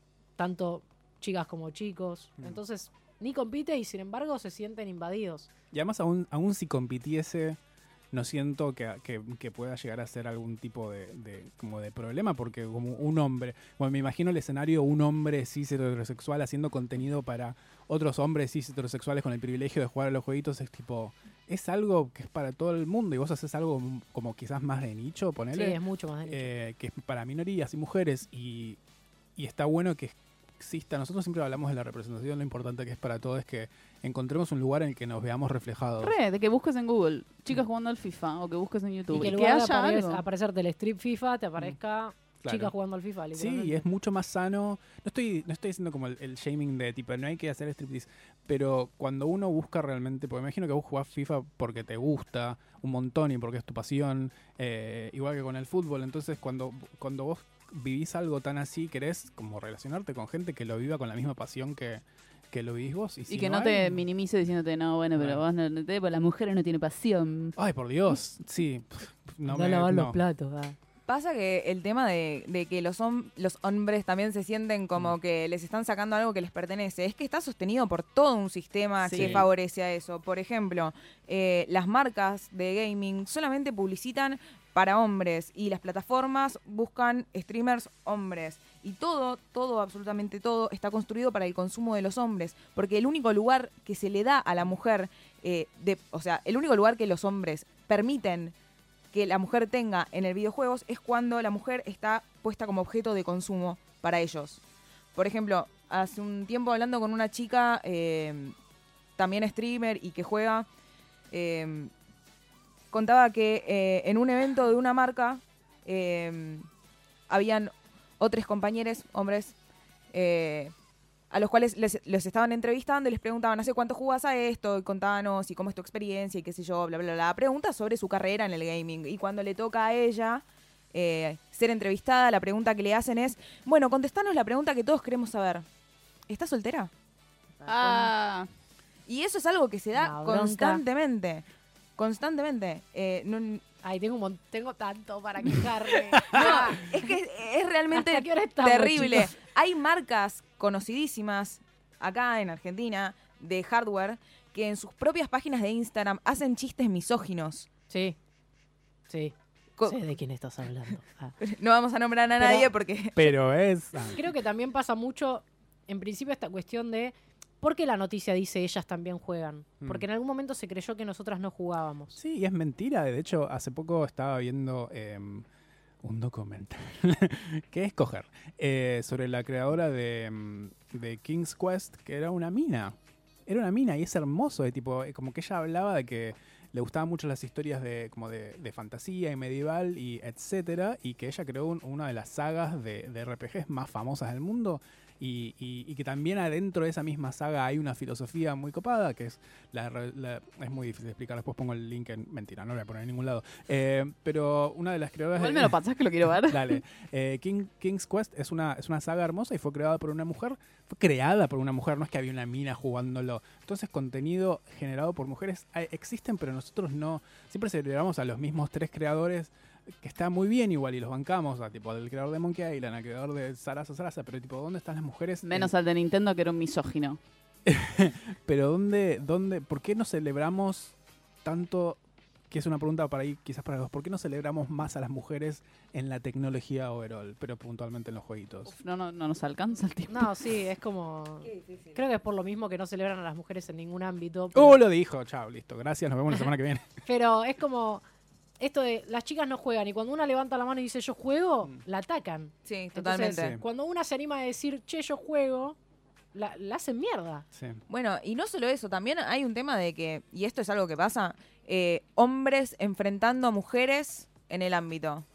tanto chicas como chicos. Entonces, ni compite y sin embargo se sienten invadidos. Y además, aún si compitiese, no siento que pueda llegar a ser algún tipo de problema, porque como un hombre, bueno, me imagino el escenario, un hombre cis heterosexual haciendo contenido para otros hombres cis heterosexuales con el privilegio de jugar a los jueguitos, es tipo, es algo que es para todo el mundo y vos haces algo como quizás más de nicho, ponele. Sí, es mucho más de nicho. Que es para minorías y mujeres y está bueno que exista. Nosotros siempre hablamos de la representación, lo importante que es para todos es que encontremos un lugar en el que nos veamos reflejados. De que busques en Google chicas jugando al FIFA o que busques en YouTube. Y que en que lugar haya de aparecerte el strip FIFA, te aparezca chicas jugando al FIFA. Sí, es mucho más sano. No estoy diciendo como el shaming de tipo, no hay que hacer striptease, pero cuando uno busca realmente, porque me imagino que vos jugás FIFA porque te gusta un montón y porque es tu pasión, igual que con el fútbol, entonces cuando vos vivís algo tan así, querés como relacionarte con gente que lo viva con la misma pasión que lo vivís vos. Y que no te minimice diciéndote, no, bueno, pero vos pues las mujeres no tienen pasión. Ay, por Dios, sí. No lavar los platos, Pasa que el tema de que los hombres también se sienten como que les están sacando algo que les pertenece, es que está sostenido por todo un sistema que favorece a eso. Por ejemplo, las marcas de gaming solamente publicitan para hombres y las plataformas buscan streamers hombres. Y todo, absolutamente todo, está construido para el consumo de los hombres. Porque el único lugar que se le da a la mujer, el único lugar que los hombres permiten que la mujer tenga en el videojuegos es cuando la mujer está puesta como objeto de consumo para ellos. Por ejemplo, hace un tiempo hablando con una chica, también streamer y que juega, contaba que en un evento de una marca habían otros compañeros, hombres, a los cuales les estaban entrevistando y les preguntaban, ¿hace cuánto jugás a esto? Y contanos, y cómo es tu experiencia, y qué sé yo, bla, bla, bla. Preguntas sobre su carrera en el gaming. Y cuando le toca a ella ser entrevistada, la pregunta que le hacen es, bueno, contestanos la pregunta que todos queremos saber. ¿Estás soltera? Ah, Y eso es algo que se da La bronca. constantemente. Constantemente. Ay, tengo tanto para quejarme. No, es que es realmente ¿Hasta qué hora estamos, terrible. chicos? Hay marcas conocidísimas acá en Argentina de hardware que en sus propias páginas de Instagram hacen chistes misóginos. Sí. Sí. Co- Sé de quién estás hablando. Ah. No vamos a nombrar a Pero- nadie porque... Pero es... Creo que también pasa mucho, en principio, esta cuestión de por qué la noticia dice ellas también juegan. Porque en algún momento se creyó que nosotras no jugábamos. Sí, y es mentira. De hecho, hace poco estaba viendo un documental que es Coger, sobre la creadora de King's Quest, que era una mina. Era una mina y es hermoso. Como que ella hablaba de que le gustaban mucho las historias de fantasía y medieval y etcétera, y que ella creó una de las sagas de RPGs más famosas del mundo. Y que también adentro de esa misma saga hay una filosofía muy copada, que es es muy difícil de explicar, después pongo el link mentira, no lo voy a poner en ningún lado. Pero una de las creadoras... igual me lo pasás que lo quiero ver. Dale. King's Quest es una saga hermosa y fue creada por una mujer. Fue creada por una mujer, no es que había una mina jugándolo. Entonces, contenido generado por mujeres existen, pero nosotros no. Siempre celebramos a los mismos 3 creadores, que está muy bien igual y los bancamos, tipo al creador de Monkey Island, al creador de Sarasa, pero tipo, ¿dónde están las mujeres? Menos al de Nintendo, que era un misógino. Pero ¿dónde, por qué no celebramos tanto? Que es una pregunta para ahí, quizás para los dos. ¿Por qué no celebramos más a las mujeres en la tecnología overall, pero puntualmente en los jueguitos? Uf, no nos alcanza el tiempo. No, sí, es como... Creo que es por lo mismo que no celebran a las mujeres en ningún ámbito. Lo dijo, chao, listo. Gracias, nos vemos la semana que viene. Pero es como... Esto de las chicas no juegan y cuando una levanta la mano y dice yo juego, la atacan. Sí, totalmente. Entonces, cuando una se anima a decir, che, yo juego, la hacen mierda. Sí. Bueno, y no solo eso, también hay un tema de que, y esto es algo que pasa, hombres enfrentando a mujeres en el ámbito.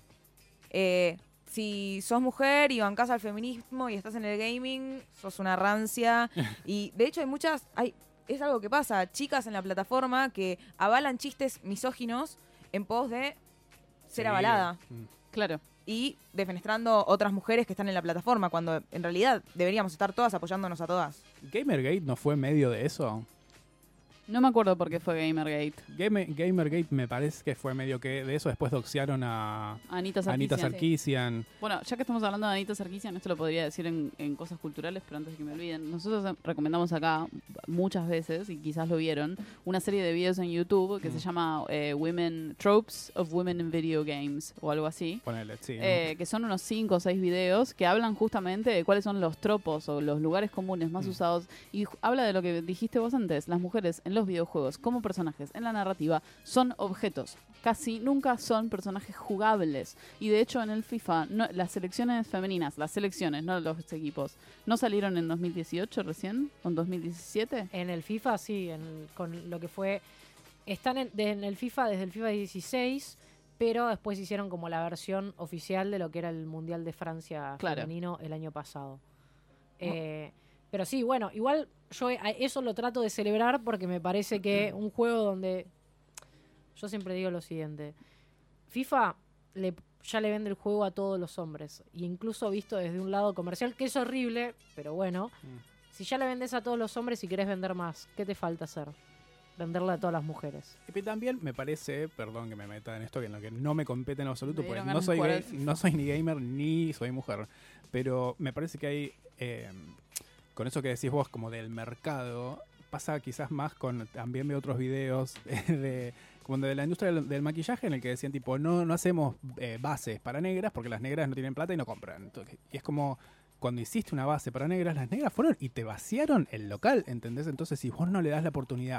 Si sos mujer y bancás al feminismo y estás en el gaming, sos una rancia. Y de hecho es algo que pasa, chicas en la plataforma que avalan chistes misóginos en pos de ser avalada. Claro. Y defenestrando otras mujeres que están en la plataforma, cuando en realidad deberíamos estar todas apoyándonos a todas. ¿Gamergate no fue medio de eso? No me acuerdo por qué fue Gamergate. Gamergate me parece que fue medio que de eso. Después doxearon a Anita Anita Sarkeesian. Sarkeesian. Bueno, ya que estamos hablando de Anita Sarkeesian, esto lo podría decir en cosas culturales, pero antes de que me olviden, nosotros recomendamos acá muchas veces, y quizás lo vieron, una serie de videos en YouTube que se llama Tropes of Women in Video Games, o algo así. Ponele, sí. Que son unos 5 o 6 videos que hablan justamente de cuáles son los tropos o los lugares comunes más usados, y habla de lo que dijiste vos antes. Las mujeres en los videojuegos como personajes en la narrativa son objetos, casi nunca son personajes jugables, y de hecho en el FIFA las selecciones femeninas, las selecciones, no los equipos, ¿no salieron en 2018 recién? ¿O en 2017? En el FIFA, sí, con lo que fue... Están en el FIFA desde el FIFA 16, pero después hicieron como la versión oficial de lo que era el Mundial de Francia femenino el año pasado. Pero sí, bueno, igual yo eso lo trato de celebrar porque me parece que un juego donde... Yo siempre digo lo siguiente. FIFA ya le vende el juego a todos los hombres. Y incluso visto desde un lado comercial, que es horrible, pero bueno. Si ya le vendes a todos los hombres y querés vender más, ¿qué te falta hacer? Venderle a todas las mujeres. Y también me parece, perdón que me meta en esto, que en lo que no me compete en absoluto, Me porque dieron no ganas soy, de jugar al FIFA. no soy ni gamer ni soy mujer. Pero me parece que hay, con eso que decís vos, como del mercado, pasa quizás más con, también veo otros videos como de la industria del maquillaje, en el que decían tipo, no hacemos bases para negras porque las negras no tienen plata y no compran. Entonces, y es como... Cuando hiciste una base para negras, las negras fueron y te vaciaron el local, ¿entendés? Entonces, si vos no le das la oportunidad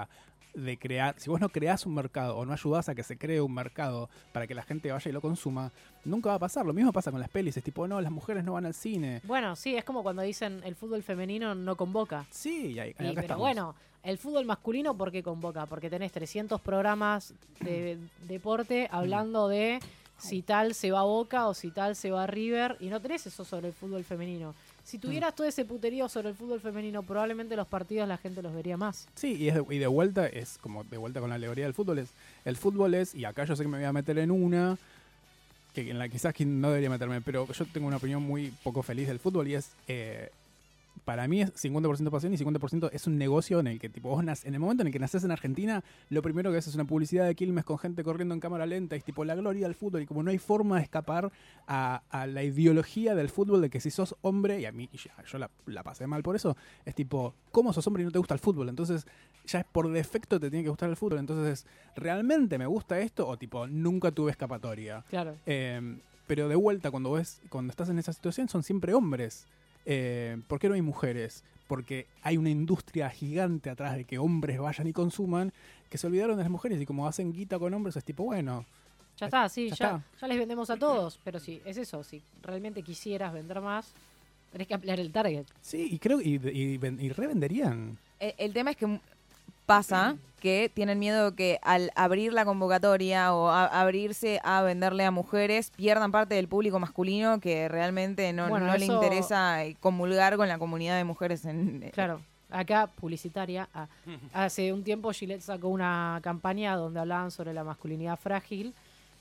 de crear, si vos no creás un mercado o no ayudás a que se cree un mercado para que la gente vaya y lo consuma, nunca va a pasar. Lo mismo pasa con las pelis, es tipo, no, las mujeres no van al cine. Bueno, sí, es como cuando dicen el fútbol femenino no convoca. Sí, y acá Pero estamos. bueno, el fútbol masculino, ¿por qué convoca? Porque tenés 300 programas de deporte hablando de si tal se va a Boca o si tal se va a River, y no tenés eso sobre el fútbol femenino. Si tuvieras todo ese puterío sobre el fútbol femenino, probablemente los partidos la gente los vería más. Sí, y de vuelta, es como de vuelta con la alegoría del fútbol, el fútbol es, y acá yo sé que me voy a meter en una, que en la quizás que no debería meterme, pero yo tengo una opinión muy poco feliz del fútbol, y es, para mí es 50% pasión y 50% es un negocio en el que tipo vos en el momento en el que nacés en Argentina, lo primero que haces es una publicidad de Quilmes con gente corriendo en cámara lenta, y es tipo la gloria del fútbol, y como no hay forma de escapar a la ideología del fútbol de que si sos hombre, y a mí yo la pasé mal por eso, es tipo, ¿cómo sos hombre y no te gusta el fútbol? Entonces ya es por defecto te tiene que gustar el fútbol, entonces ¿realmente me gusta esto? O tipo, nunca tuve escapatoria. Claro. Pero de vuelta, cuando estás en esa situación, son siempre hombres. ¿Por qué no hay mujeres? Porque hay una industria gigante atrás de que hombres vayan y consuman, que se olvidaron de las mujeres, y como hacen guita con hombres es tipo, bueno, Ya está, sí, Ya ya está. les vendemos a todos, pero sí, es eso, si realmente quisieras vender más, tenés que ampliar el target. sí, y creo y revenderían. El tema es que pasa que tienen miedo que al abrir la convocatoria o abrirse a venderle a mujeres pierdan parte del público masculino que realmente no Bueno, le eso- interesa comulgar con la comunidad de mujeres Claro, acá publicitaria. Hace un tiempo Gillette sacó una campaña donde hablaban sobre la masculinidad frágil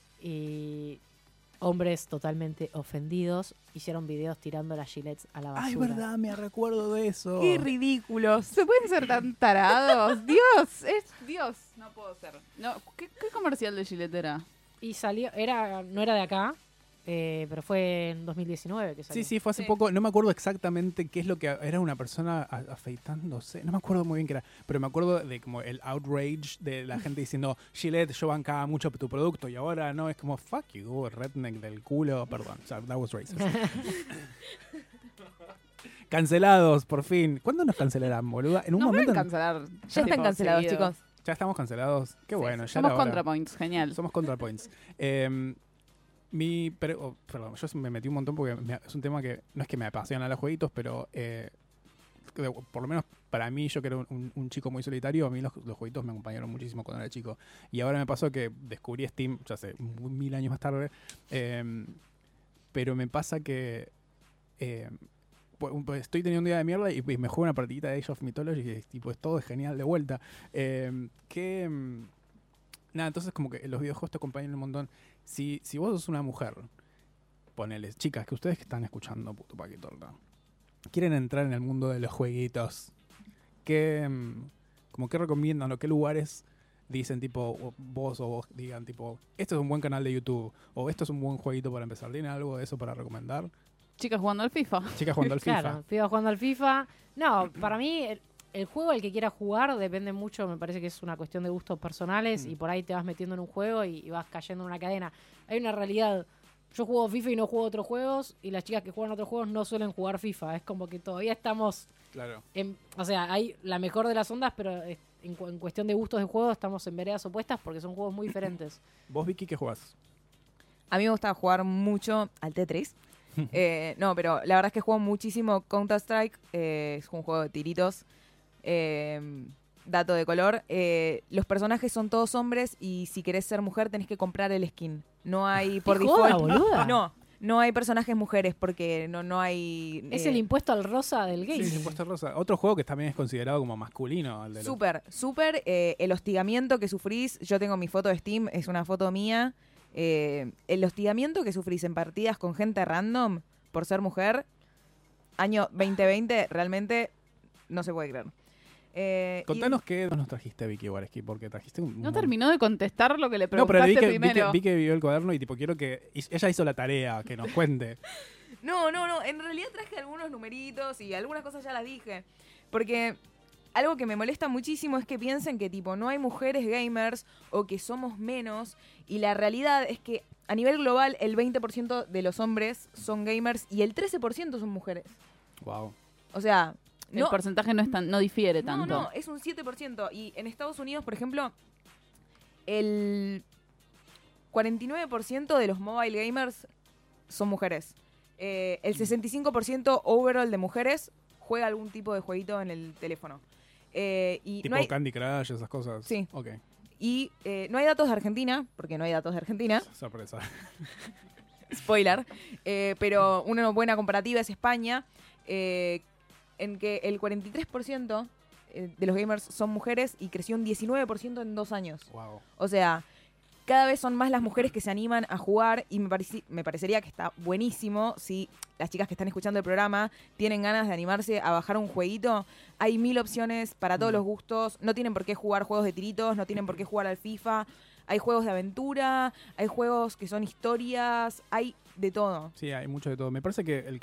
y hombres totalmente ofendidos hicieron videos tirando las Gillettes a la basura. Ay, verdad, me recuerdo de eso. ¡Qué ridículos! ¿Se pueden ser tan tarados? Dios, Dios. No puedo ser. No, ¿qué comercial de Gillette era? Y salió, no era de acá, pero fue en 2019 que salió. Sí, fue hace poco, no me acuerdo exactamente qué es lo que era, una persona afeitándose, no me acuerdo muy bien qué era, pero me acuerdo de como el outrage de la gente diciendo, Gillette, yo bancaba mucho tu producto y ahora no, es como, fuck you, redneck del culo, perdón, o sea, that was racist. Cancelados, por fin. ¿Cuándo nos cancelarán, boluda? En un Nos momento... deben cancelar. Ya están tipo, cancelados, seguido. chicos. Ya estamos cancelados. Qué bueno, ya Somos era hora. ContraPoints, genial. Somos ContraPoints. Perdón, yo me metí un montón porque es un tema que no es que me apasionan los jueguitos, pero por lo menos para mí, yo que era un chico muy solitario, a mí los jueguitos me acompañaron muchísimo cuando era chico. Y ahora me pasó que descubrí Steam, ya sé, 1000 años más tarde, pero me pasa que pues estoy teniendo un día de mierda y me juego una partidita de Age of Mythology y tipo, todo es genial de vuelta. Nada, entonces como que los videojuegos te acompañan un montón. Si vos sos una mujer, ponele, chicas, que ustedes que están escuchando Puto Paquitorta, quieren entrar en el mundo de los jueguitos, ¿qué recomiendan o qué lugares dicen tipo vos digan tipo, este es un buen canal de YouTube o esto es un buen jueguito para empezar? ¿Tienen algo de eso para recomendar? Chicas jugando al FIFA. Chicas jugando al FIFA. Claro, pibas jugando al FIFA. No, para mí el juego el que quiera jugar depende mucho, me parece que es una cuestión de gustos personales y por ahí te vas metiendo en un juego y vas cayendo en una cadena. Hay una realidad, yo juego FIFA y no juego otros juegos y las chicas que juegan otros juegos no suelen jugar FIFA. Es como que todavía estamos, Claro. o sea, hay la mejor de las ondas, pero en cuestión de gustos de juego estamos en veredas opuestas porque son juegos muy diferentes. ¿Vos, Vicky, qué jugás? A mí me gusta jugar mucho al Tetris. No, pero la verdad es que juego muchísimo Counter-Strike. Es un juego de tiritos. Dato de color. Los personajes son todos hombres y si querés ser mujer tenés que comprar el skin. No hay por ¿Qué joda, default. boluda? No hay personajes mujeres porque no hay... Es el impuesto al rosa del game. Sí, Impuesto Rosa. Otro juego que también es considerado como masculino. El de los- Súper. El hostigamiento que sufrís, yo tengo mi foto de Steam, es una foto mía. El hostigamiento que sufrís en partidas con gente random por ser mujer, año 2020, realmente no se puede creer. Contanos qué nos trajiste, Vicky Wareski, porque trajiste No terminó de contestar lo que le No, pero preguntaste vi primero. que vio el cuaderno y tipo quiero que ella hizo la tarea, que nos cuente. No. En realidad traje algunos numeritos y algunas cosas ya las dije. Porque algo que me molesta muchísimo es que piensen que tipo no hay mujeres gamers o que somos menos. Y la realidad es que a nivel global el 20% de los hombres son gamers y el 13% son mujeres. Wow. O sea, El porcentaje no difiere tanto. No, es un 7%. Y en Estados Unidos, por ejemplo, el 49% de los mobile gamers son mujeres. El 65% overall de mujeres juega algún tipo de jueguito en el teléfono. Y tipo Candy Crush, esas cosas. Sí. Ok. Y no hay datos de Argentina, porque no hay datos de Argentina. Sorpresa. Spoiler. Pero una buena comparativa es España, en que el 43% de los gamers son mujeres y creció un 19% en 2 años. Wow. O sea, cada vez son más las mujeres que se animan a jugar y me parecería que está buenísimo si las chicas que están escuchando el programa tienen ganas de animarse a bajar un jueguito. Hay 1000 opciones para todos los gustos. No tienen por qué jugar juegos de tiritos, no tienen por qué jugar al FIFA. Hay juegos de aventura, hay juegos que son historias, hay de todo. Sí, hay mucho de todo. Me parece que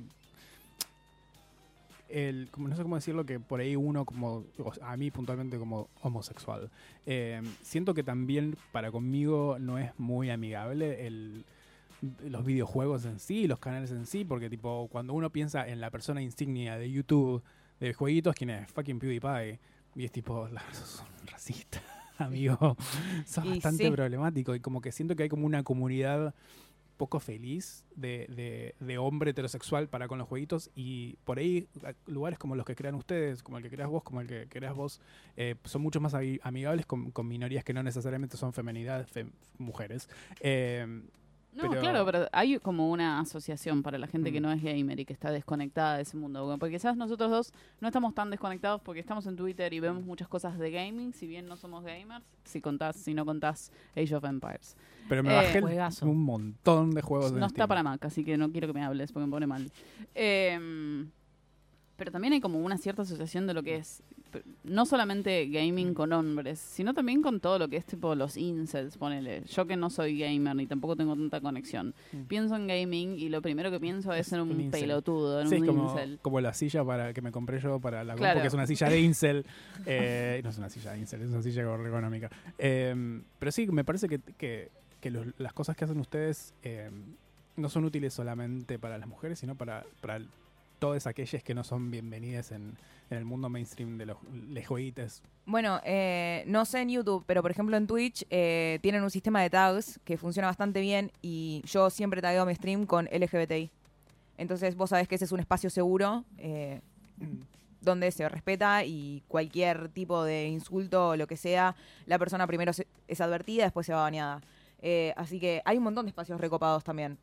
como no sé cómo decirlo, que por ahí uno como, a mí puntualmente como homosexual, siento que también para conmigo no es muy amigable los videojuegos en sí, los canales en sí, porque tipo cuando uno piensa en la persona insignia de YouTube, de jueguitos, ¿quién es? Fucking PewDiePie. Y es tipo, sos un racista, amigo. Sos bastante problemático. Y como que siento que hay como una comunidad poco feliz de hombre heterosexual para con los jueguitos, y por ahí lugares como los que crean ustedes, como el que creas vos, como el que creas vos, son mucho más amigables con minorías que no necesariamente son femenidad, mujeres. Claro, pero hay como una asociación para la gente que no es gamer y que está desconectada de ese mundo. Porque quizás nosotros dos no estamos tan desconectados porque estamos en Twitter y vemos muchas cosas de gaming, si bien no somos gamers, si no contás Age of Empires. Pero me bajé un montón de juegos de No Steam. está para Mac, así que no quiero que me hables porque me pone mal. Pero también hay como una cierta asociación de lo que es no solamente gaming con hombres, sino también con todo lo que es tipo los incels, ponele. Yo que no soy gamer ni tampoco tengo tanta conexión. Pienso en gaming y lo primero que pienso es en un pelotudo, en un incel. Como la silla que me compré yo para la Claro. compu, que es una silla de incel. No es una silla de incel, es una silla ergonómica. Pero sí, me parece que las cosas que hacen ustedes no son útiles solamente para las mujeres, sino para todas aquellas que no son bienvenidas en el mundo mainstream de los jueguitos. Bueno, no sé en YouTube, pero por ejemplo en Twitch tienen un sistema de tags que funciona bastante bien y yo siempre tagueo mi stream con LGBTI. Entonces vos sabés que ese es un espacio seguro donde se respeta y cualquier tipo de insulto o lo que sea, la persona primero es advertida, después se va baneada. Así que hay un montón de espacios recopados también.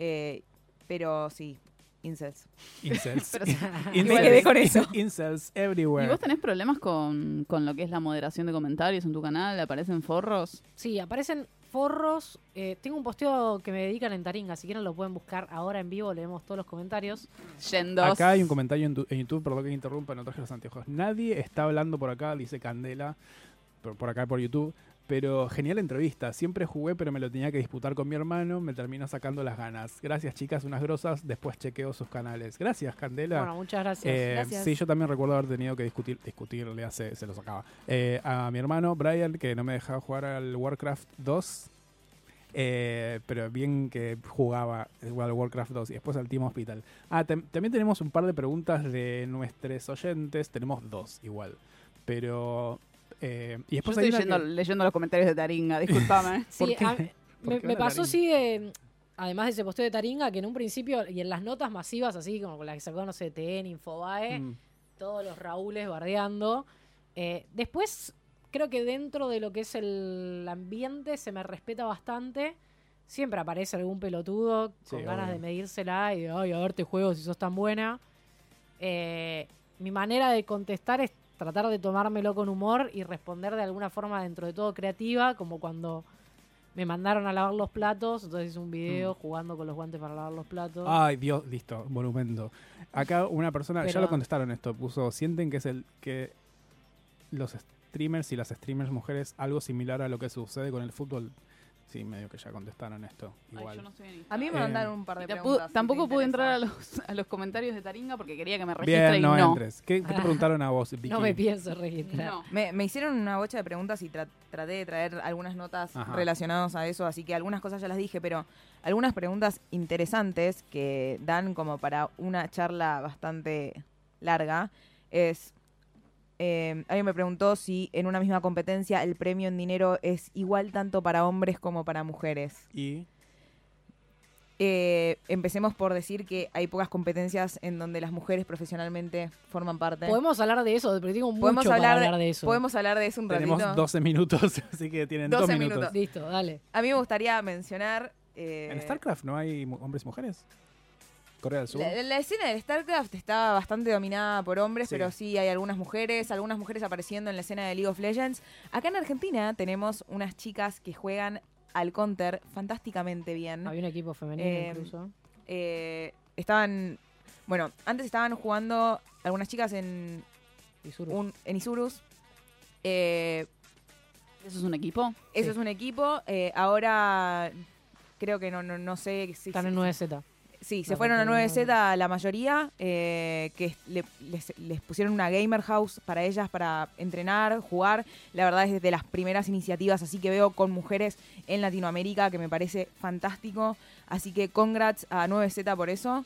Pero sí, incels. Incels. Me quedé con eso. Incels everywhere. ¿Y vos tenés problemas con lo que es la moderación de comentarios en tu canal? ¿Aparecen forros? Sí, aparecen forros. Tengo un posteo que me dedican en Taringa. Si quieren lo pueden buscar ahora en vivo. Leemos todos los comentarios. Acá hay un comentario en YouTube, perdón que interrumpa, no traje los anteojos. Nadie está hablando por acá, dice Candela, por acá por YouTube. Pero genial entrevista. Siempre jugué, pero me lo tenía que disputar con mi hermano. Me terminó sacando las ganas. Gracias, chicas, unas grosas. Después chequeo sus canales. Gracias, Candela. Bueno, muchas gracias. Gracias. Sí, yo también recuerdo haber tenido que discutirle, se lo sacaba. A mi hermano, Brian, que no me dejaba jugar al Warcraft 2. Pero bien que jugaba al Warcraft 2 y después al Team Hospital. También tenemos un par de preguntas de nuestros oyentes. Tenemos 2 igual. Pero... y después yo estoy leyendo los comentarios de Taringa, discúlpame. Sí, me pasó así, además de ese posteo de Taringa, que en un principio, y en las notas masivas, así como con las que sacó, no sé, TN, Infobae, todos los Raúles bardeando. Después, creo que dentro de lo que es el ambiente se me respeta bastante. Siempre aparece algún pelotudo con ganas de medírsela y de, ay, a ver, te juego si sos tan buena. Mi manera de contestar es tratar de tomármelo con humor y responder de alguna forma dentro de todo creativa, como cuando me mandaron a lavar los platos, entonces hice un video jugando con los guantes para lavar los platos. Ay, Dios, listo, monumento. Acá una persona, ya lo contestaron esto, puso, sienten que los streamers y las streamers mujeres algo similar a lo que sucede con el fútbol. Sí, medio que ya contestaron esto. Igual. Ay, yo no estoy en A mí me mandaron un par de preguntas. Tampoco pude entrar a los comentarios de Taringa porque quería que me registre. Bien, y no no entres. ¿Qué te preguntaron a vos, Vicky? No me pienso registrar. No. Me hicieron una bocha de preguntas y traté de traer algunas notas relacionadas a eso, así que algunas cosas ya las dije, pero algunas preguntas interesantes que dan como para una charla bastante larga. es... alguien me preguntó si en una misma competencia el premio en dinero es igual tanto para hombres como para mujeres. Y Empecemos por decir que hay pocas competencias en donde las mujeres profesionalmente forman parte. Podemos hablar de eso, pero tengo mucho para hablar de eso. Podemos hablar de eso un ratito. tenemos 12 minutos, así que tienen 2 12 minutos. minutos. Listo, dale. A mí me gustaría mencionar... ¿En StarCraft no hay hombres y mujeres? ¿Corea del Sur? La escena del StarCraft está bastante dominada por hombres, Sí. pero sí hay algunas mujeres apareciendo en la escena de League of Legends. Acá en Argentina tenemos unas chicas que juegan al Counter fantásticamente bien. Había un equipo femenino incluso. Antes estaban jugando algunas chicas en Isurus. en Isurus. ¿Eso es un equipo? Eso Sí. es un equipo. Ahora creo que no sé si... Están en 9Z. Sí, se La fueron a mayoría 9Z la mayoría, que les pusieron una gamer house para ellas para entrenar, jugar. La verdad es de las primeras iniciativas así que veo con mujeres en Latinoamérica, que me parece fantástico. Así que congrats a 9Z por eso.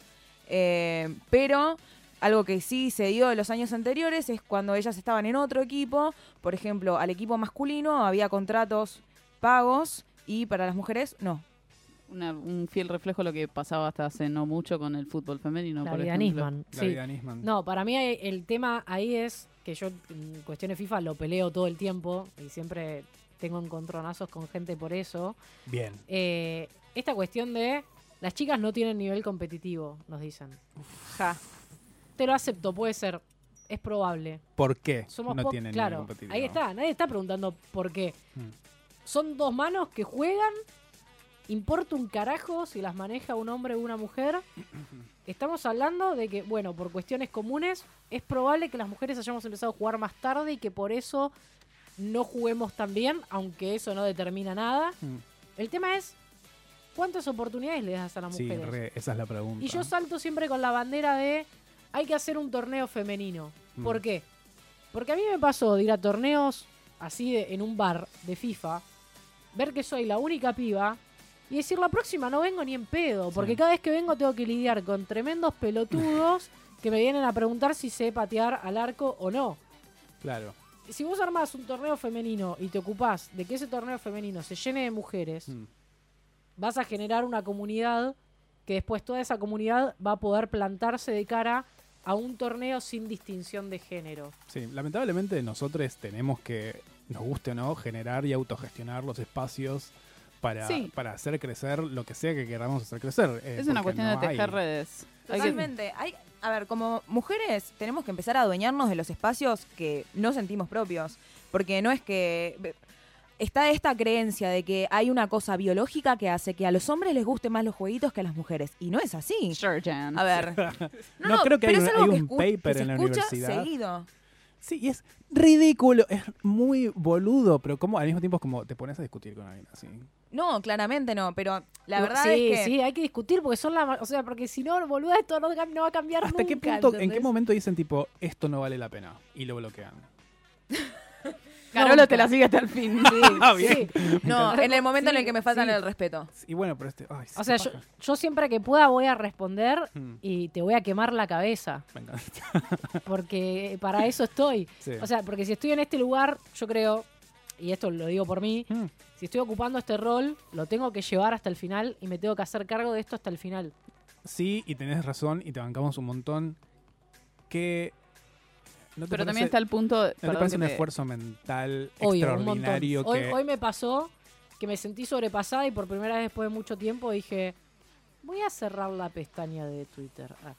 Pero algo que sí se dio en los años anteriores es cuando ellas estaban en otro equipo. Por ejemplo, al equipo masculino había contratos pagos y para las mujeres no. Un fiel reflejo de lo que pasaba hasta hace no mucho con el fútbol femenino, La por vida ejemplo. Nisman. La Sí. vida Nisman. No, para mí el tema ahí es que yo en cuestiones FIFA lo peleo todo el tiempo y siempre tengo encontronazos con gente por eso. Bien. Esta cuestión de las chicas no tienen nivel competitivo, nos dicen. Ja. Te lo acepto, puede ser. Es probable. ¿Por qué Somos no po- tienen claro, nivel competitivo? ahí está. Nadie está preguntando por qué. Mm. Son dos manos que juegan. Importa un carajo si las maneja un hombre o una mujer. Estamos hablando de que, bueno, por cuestiones comunes, es probable que las mujeres hayamos empezado a jugar más tarde y que por eso no juguemos tan bien, aunque eso no determina nada. Mm. El tema es, ¿cuántas oportunidades le das a las Sí, mujeres? esa es la pregunta. Y yo salto siempre con la bandera de hay que hacer un torneo femenino. ¿Por Mm. qué? Porque a mí me pasó de ir a torneos así en un bar de FIFA, ver que soy la única piba y decir la próxima no vengo ni en pedo, porque Sí. cada vez que vengo tengo que lidiar con tremendos pelotudos que me vienen a preguntar si sé patear al arco o no. Claro. Si vos armás un torneo femenino y te ocupás de que ese torneo femenino se llene de mujeres, Mm. vas a generar una comunidad que después toda esa comunidad va a poder plantarse de cara a un torneo sin distinción de género. Sí, lamentablemente nosotros tenemos que, nos guste o no, generar y autogestionar los espacios para, Sí. para hacer crecer lo que sea que queramos hacer crecer. Es una porque cuestión no de tejer hay- redes. Hay que- Totalmente. A ver, como mujeres tenemos que empezar a adueñarnos de los espacios que no sentimos propios. Porque no es que... Está esta creencia de que hay una cosa biológica que hace que a los hombres les gusten más los jueguitos que a las mujeres. Y no es así. Sure, Jan. A ver. No, creo que pero hay es un- algo hay que un escu- paper que se en la escucha universidad. seguido. Sí, y es ridículo, es muy boludo, pero como al mismo tiempo es como te pones a discutir con alguien así. No, claramente no, pero la No, verdad sí, es que... sí, hay que discutir porque son o sea, porque si no, boluda, esto no va a cambiar ¿Hasta qué nunca, punto, en qué ¿entendés? momento dicen tipo, esto no vale la pena? Y lo bloquean. Carolo te la sigue hasta el fin. Sí, Ah, sí. bien. No, en el momento en el que me faltan sí. el respeto. Y bueno, pero ay, O sea, qué yo, paja. yo siempre que pueda voy a responder Mm, y te voy a quemar la cabeza, me encanta. porque para eso estoy. Sí. O sea, porque si estoy en este lugar, yo creo, y esto lo digo por mí, Mm, si estoy ocupando este rol, lo tengo que llevar hasta el final y me tengo que hacer cargo de esto hasta el final. sí, y tenés razón, y te bancamos un montón. Que. ¿No te Pero parece- también está el punto... ¿No te perdón parece que un te- esfuerzo mental Obvio, un montón. extraordinario Hoy, que. hoy me pasó que me sentí sobrepasada y por primera vez después de mucho tiempo dije, voy a cerrar la pestaña de Twitter. Ah.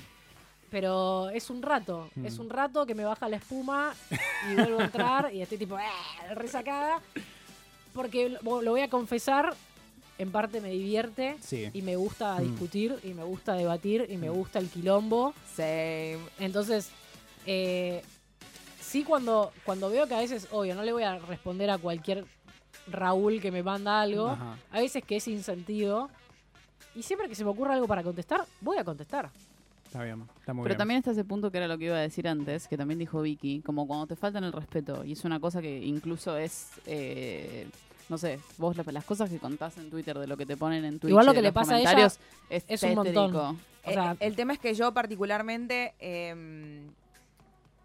Pero es un rato que me baja la espuma y vuelvo a entrar y estoy tipo, resacada. Porque lo voy a confesar, en parte me divierte Sí. y me gusta Mm. discutir y me gusta debatir y me gusta el quilombo. Same. Entonces, sí cuando veo que a veces, obvio, no le voy a responder a cualquier Raúl que me manda algo, Ajá. a veces que es sin sentido, y siempre que se me ocurra algo para contestar, voy a contestar. Está bien, está muy Pero bien. también está ese punto que era lo que iba a decir antes, que también dijo Vicky, como cuando te faltan el respeto. Y es una cosa que incluso es, no sé, vos las cosas que contás en Twitter de lo que te ponen en Twitter. Igual lo que le pasa a ella es es un montón. tétrico. O sea, El tema es que yo particularmente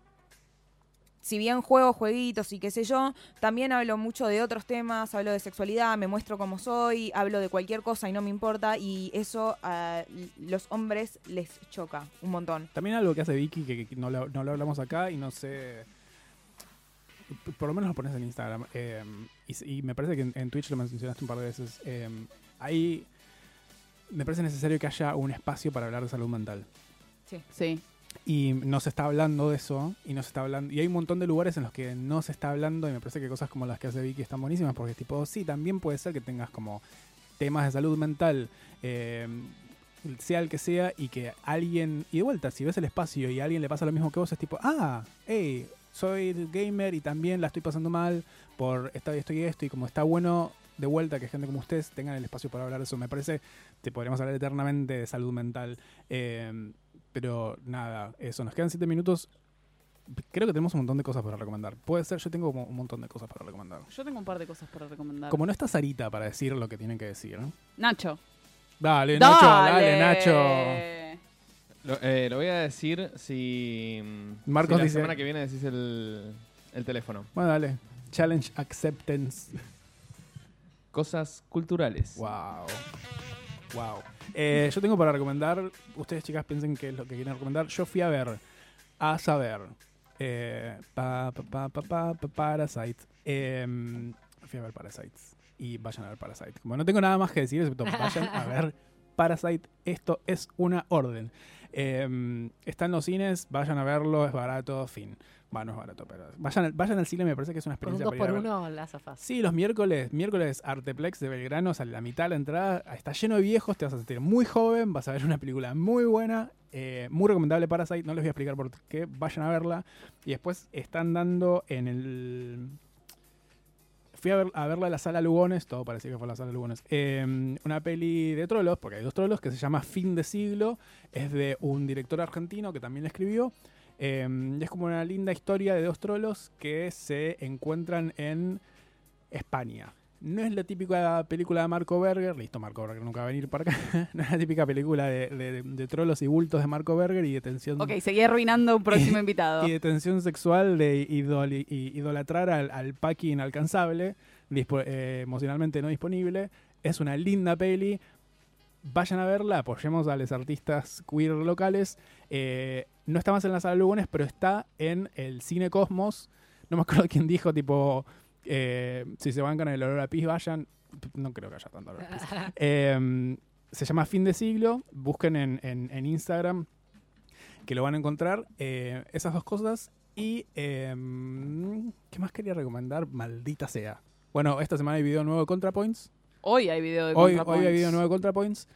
si bien juego jueguitos y qué sé yo, también hablo mucho de otros temas, hablo de sexualidad, me muestro como soy, hablo de cualquier cosa y no me importa, y eso a los hombres les choca un montón. También algo que hace Vicky, que no lo hablamos acá y no sé... Por lo menos lo pones en Instagram. Y me parece que en Twitch lo mencionaste un par de veces. Ahí me parece necesario que haya un espacio para hablar de salud mental. Sí. Y no se está hablando de eso. Y hay un montón de lugares en los que no se está hablando. Y me parece que cosas como las que hace Vicky están buenísimas. Porque tipo, sí, también puede ser que tengas como temas de salud mental, sea el que sea, y que alguien... Y de vuelta, si ves el espacio y a alguien le pasa lo mismo que vos, es tipo, hey, soy gamer y también la estoy pasando mal por esto y esto, y como está bueno de vuelta que gente como ustedes tengan el espacio para hablar de eso. Me parece, te podríamos hablar eternamente de salud mental, pero nada, eso, nos quedan 7 minutos. Creo que tenemos un montón de cosas para recomendar. Puede ser, yo tengo como un montón de cosas para recomendar. Yo tengo un par de cosas para recomendar. Como no está Sarita para decir lo que tienen que decir, ¿no? Nacho. Dale, Nacho. Lo voy a decir si Marcos la dice... semana que viene decís el teléfono. Bueno, dale. Challenge Acceptance. Cosas culturales. Wow. Yo tengo para recomendar, ustedes chicas piensen qué es lo que quieren recomendar. Yo fui a ver, Parasite. Fui a ver Parasites. Y vayan a ver Parasite. Como no tengo nada más que decir, excepto vayan a ver Parasite. Esto es una orden. Está en los cines, vayan a verlo, es barato, fin. Bueno, no es barato, pero vayan al cine, me parece que es una experiencia. Por un 2x1 la zafás. Sí, los miércoles Arteplex de Belgrano, o sea, la mitad de la entrada, está lleno de viejos, te vas a sentir muy joven, vas a ver una película muy buena, muy recomendable Parasite, no les voy a explicar por qué, vayan a verla. Y después están dando en el... Fui a verla a la Sala Lugones, todo parecía que fue la Sala Lugones, una peli de trolos, porque hay 2 trolos, que se llama Fin de Siglo, es de un director argentino que también la escribió. Es como una linda historia de 2 trolos que se encuentran en España. No es la típica película de Marco Berger. Listo, Marco Berger nunca va a venir para acá. No es la típica película de trolos y bultos de Marco Berger y de tensión. Ok, seguí arruinando un próximo invitado. Y de tensión sexual, de idolatrar al Paqui inalcanzable, emocionalmente no disponible. Es una linda peli. Vayan a verla, apoyemos a los artistas queer locales. No está más en la Sala Lugones, pero está en el Cine Cosmos. No me acuerdo quién dijo, tipo, si se bancan el olor a pis, vayan. No creo que haya tanto olor a pis. Se llama Fin de Siglo. Busquen en Instagram, que lo van a encontrar. Esas 2 cosas. Y, ¿qué más quería recomendar? Maldita sea. Bueno, esta semana hay video nuevo de ContraPoints. Hoy hay video de ContraPoints. Hoy hay video nuevo de ContraPoints.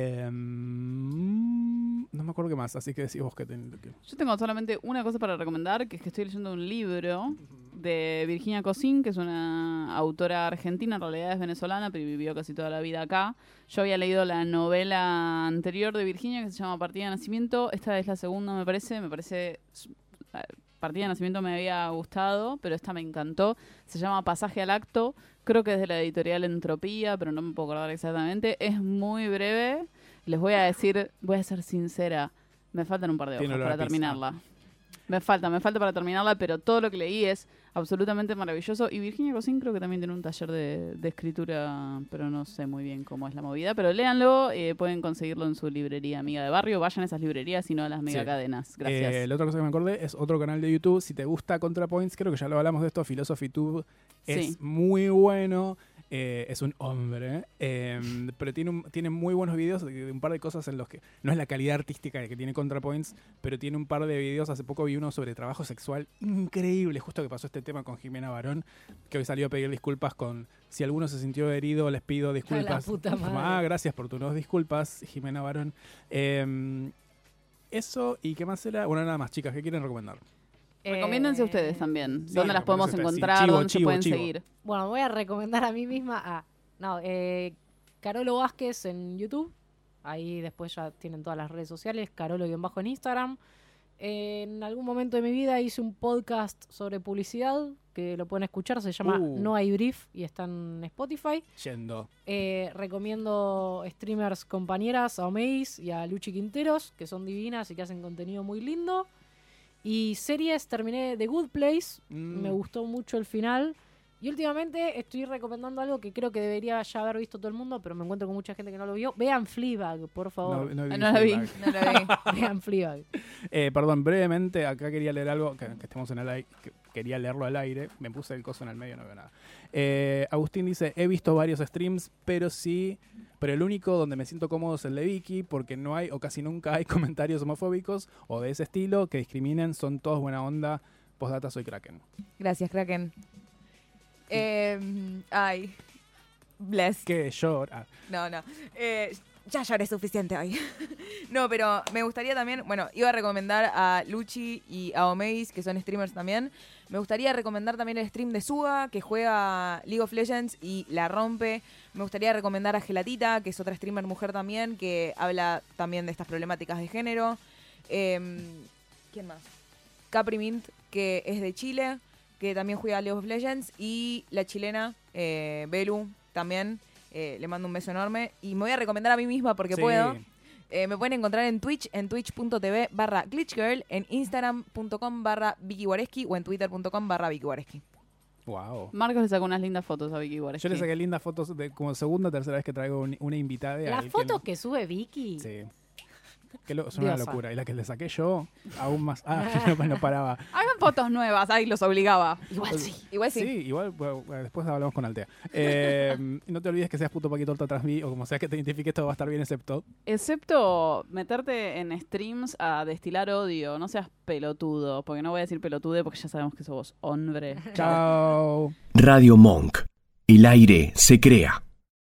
No me acuerdo qué más, así que decís vos que... Yo tengo solamente una cosa para recomendar, que es que estoy leyendo un libro de Virginia Cosín, que es una autora argentina, en realidad es venezolana, pero vivió casi toda la vida acá. Yo había leído la novela anterior de Virginia, que se llama Partida de Nacimiento. Esta es la segunda, me parece. Partida de Nacimiento me había gustado, pero esta me encantó. Se llama Pasaje al Acto. Creo que es de la editorial Entropía, pero no me puedo acordar exactamente. Es muy breve. Les voy a ser sincera. Me faltan un par de hojas para terminarla. Me falta para terminarla, pero todo lo que leí es absolutamente maravilloso. Y Virginia Cosín creo que también tiene un taller de escritura, pero no sé muy bien cómo es la movida. Pero léanlo, pueden conseguirlo en su librería amiga de barrio. Vayan a esas librerías y no a las megacadenas. Gracias. La otra cosa que me acordé es otro canal de YouTube. Si te gusta ContraPoints, creo que ya lo hablamos de esto, PhilosophyTube. Es muy bueno. Es un hombre, pero tiene muy buenos videos de un par de cosas en los que no es la calidad artística que tiene ContraPoints, pero tiene un par de videos. Hace poco vi uno sobre trabajo sexual increíble, justo que pasó este tema con Jimena Barón, que hoy salió a pedir disculpas si alguno se sintió herido, les pido disculpas. Puta madre. Gracias por tus disculpas, Jimena Barón. Eso, ¿y qué más era? Bueno, nada más, chicas, ¿qué quieren recomendar? Recomiéndense ustedes también. Sí, ¿Dónde las podemos encontrar? Sí, ¿Dónde se pueden chivo. seguir? Bueno, voy a recomendar a mí misma Carolo Vázquez en YouTube. Ahí después ya tienen todas las redes sociales. Carolo y en bajo en Instagram. En algún momento de mi vida hice un podcast sobre publicidad que lo pueden escuchar. Se llama No hay brief y está en Spotify. Recomiendo streamers compañeras a Omeis y a Luchi Quinteros, que son divinas y que hacen contenido muy lindo. Y series, terminé The Good Place. Mm. Me gustó mucho el final. Y últimamente estoy recomendando algo que creo que debería ya haber visto todo el mundo, pero me encuentro con mucha gente que no lo vio. Vean Fleabag, por favor. No No la vi. Fleabag. No lo vi. Vean Fleabag. Perdón, brevemente, acá quería leer algo, que estemos en el aire, quería leerlo al aire, me puse el coso en el medio, no veo nada. Agustín dice, he visto varios streams, pero el único donde me siento cómodo es el de Vicky, porque no hay, o casi nunca hay comentarios homofóbicos o de ese estilo que discriminen, son todos buena onda. Postdata, soy Kraken. Gracias, Kraken. Ay. Bless. Que llora. No. Ya lloré suficiente hoy. No, pero me gustaría también, bueno, iba a recomendar a Luchi y a Omeis, que son streamers también. Me gustaría recomendar también el stream de Suga, que juega League of Legends y la rompe. Me gustaría recomendar a Gelatita, que es otra streamer mujer también, que habla también de estas problemáticas de género. ¿Quién más? Capri Mint, que es de Chile, que también juega League of Legends. Y la chilena, Belu, también. Le mando un beso enorme. Y me voy a recomendar a mí misma porque Sí. puedo. Me pueden encontrar en Twitch, en twitch.tv/glitchgirl, en instagram.com/Vicky Wareski o en twitter.com/Vicky Wareski. Wow. Marcos le sacó unas lindas fotos a Vicky Wareski. Yo le saqué lindas fotos de como segunda o tercera vez que traigo una invitada. Las fotos que sube Vicky. Sí. Es una Diosa. locura. Y la que le saqué yo, aún más. No paraba. Hagan fotos nuevas, ahí los obligaba. Igual sí. Igual sí. Sí, igual bueno, después hablamos con Altea. No te olvides que seas puto Paquito Torta tras mí, o como sea que te identifiques, todo va a estar bien, Excepto meterte en streams a destilar odio. No seas pelotudo, porque no voy a decir pelotude porque ya sabemos que sos hombre. Chao. Radio Monk. El aire se crea.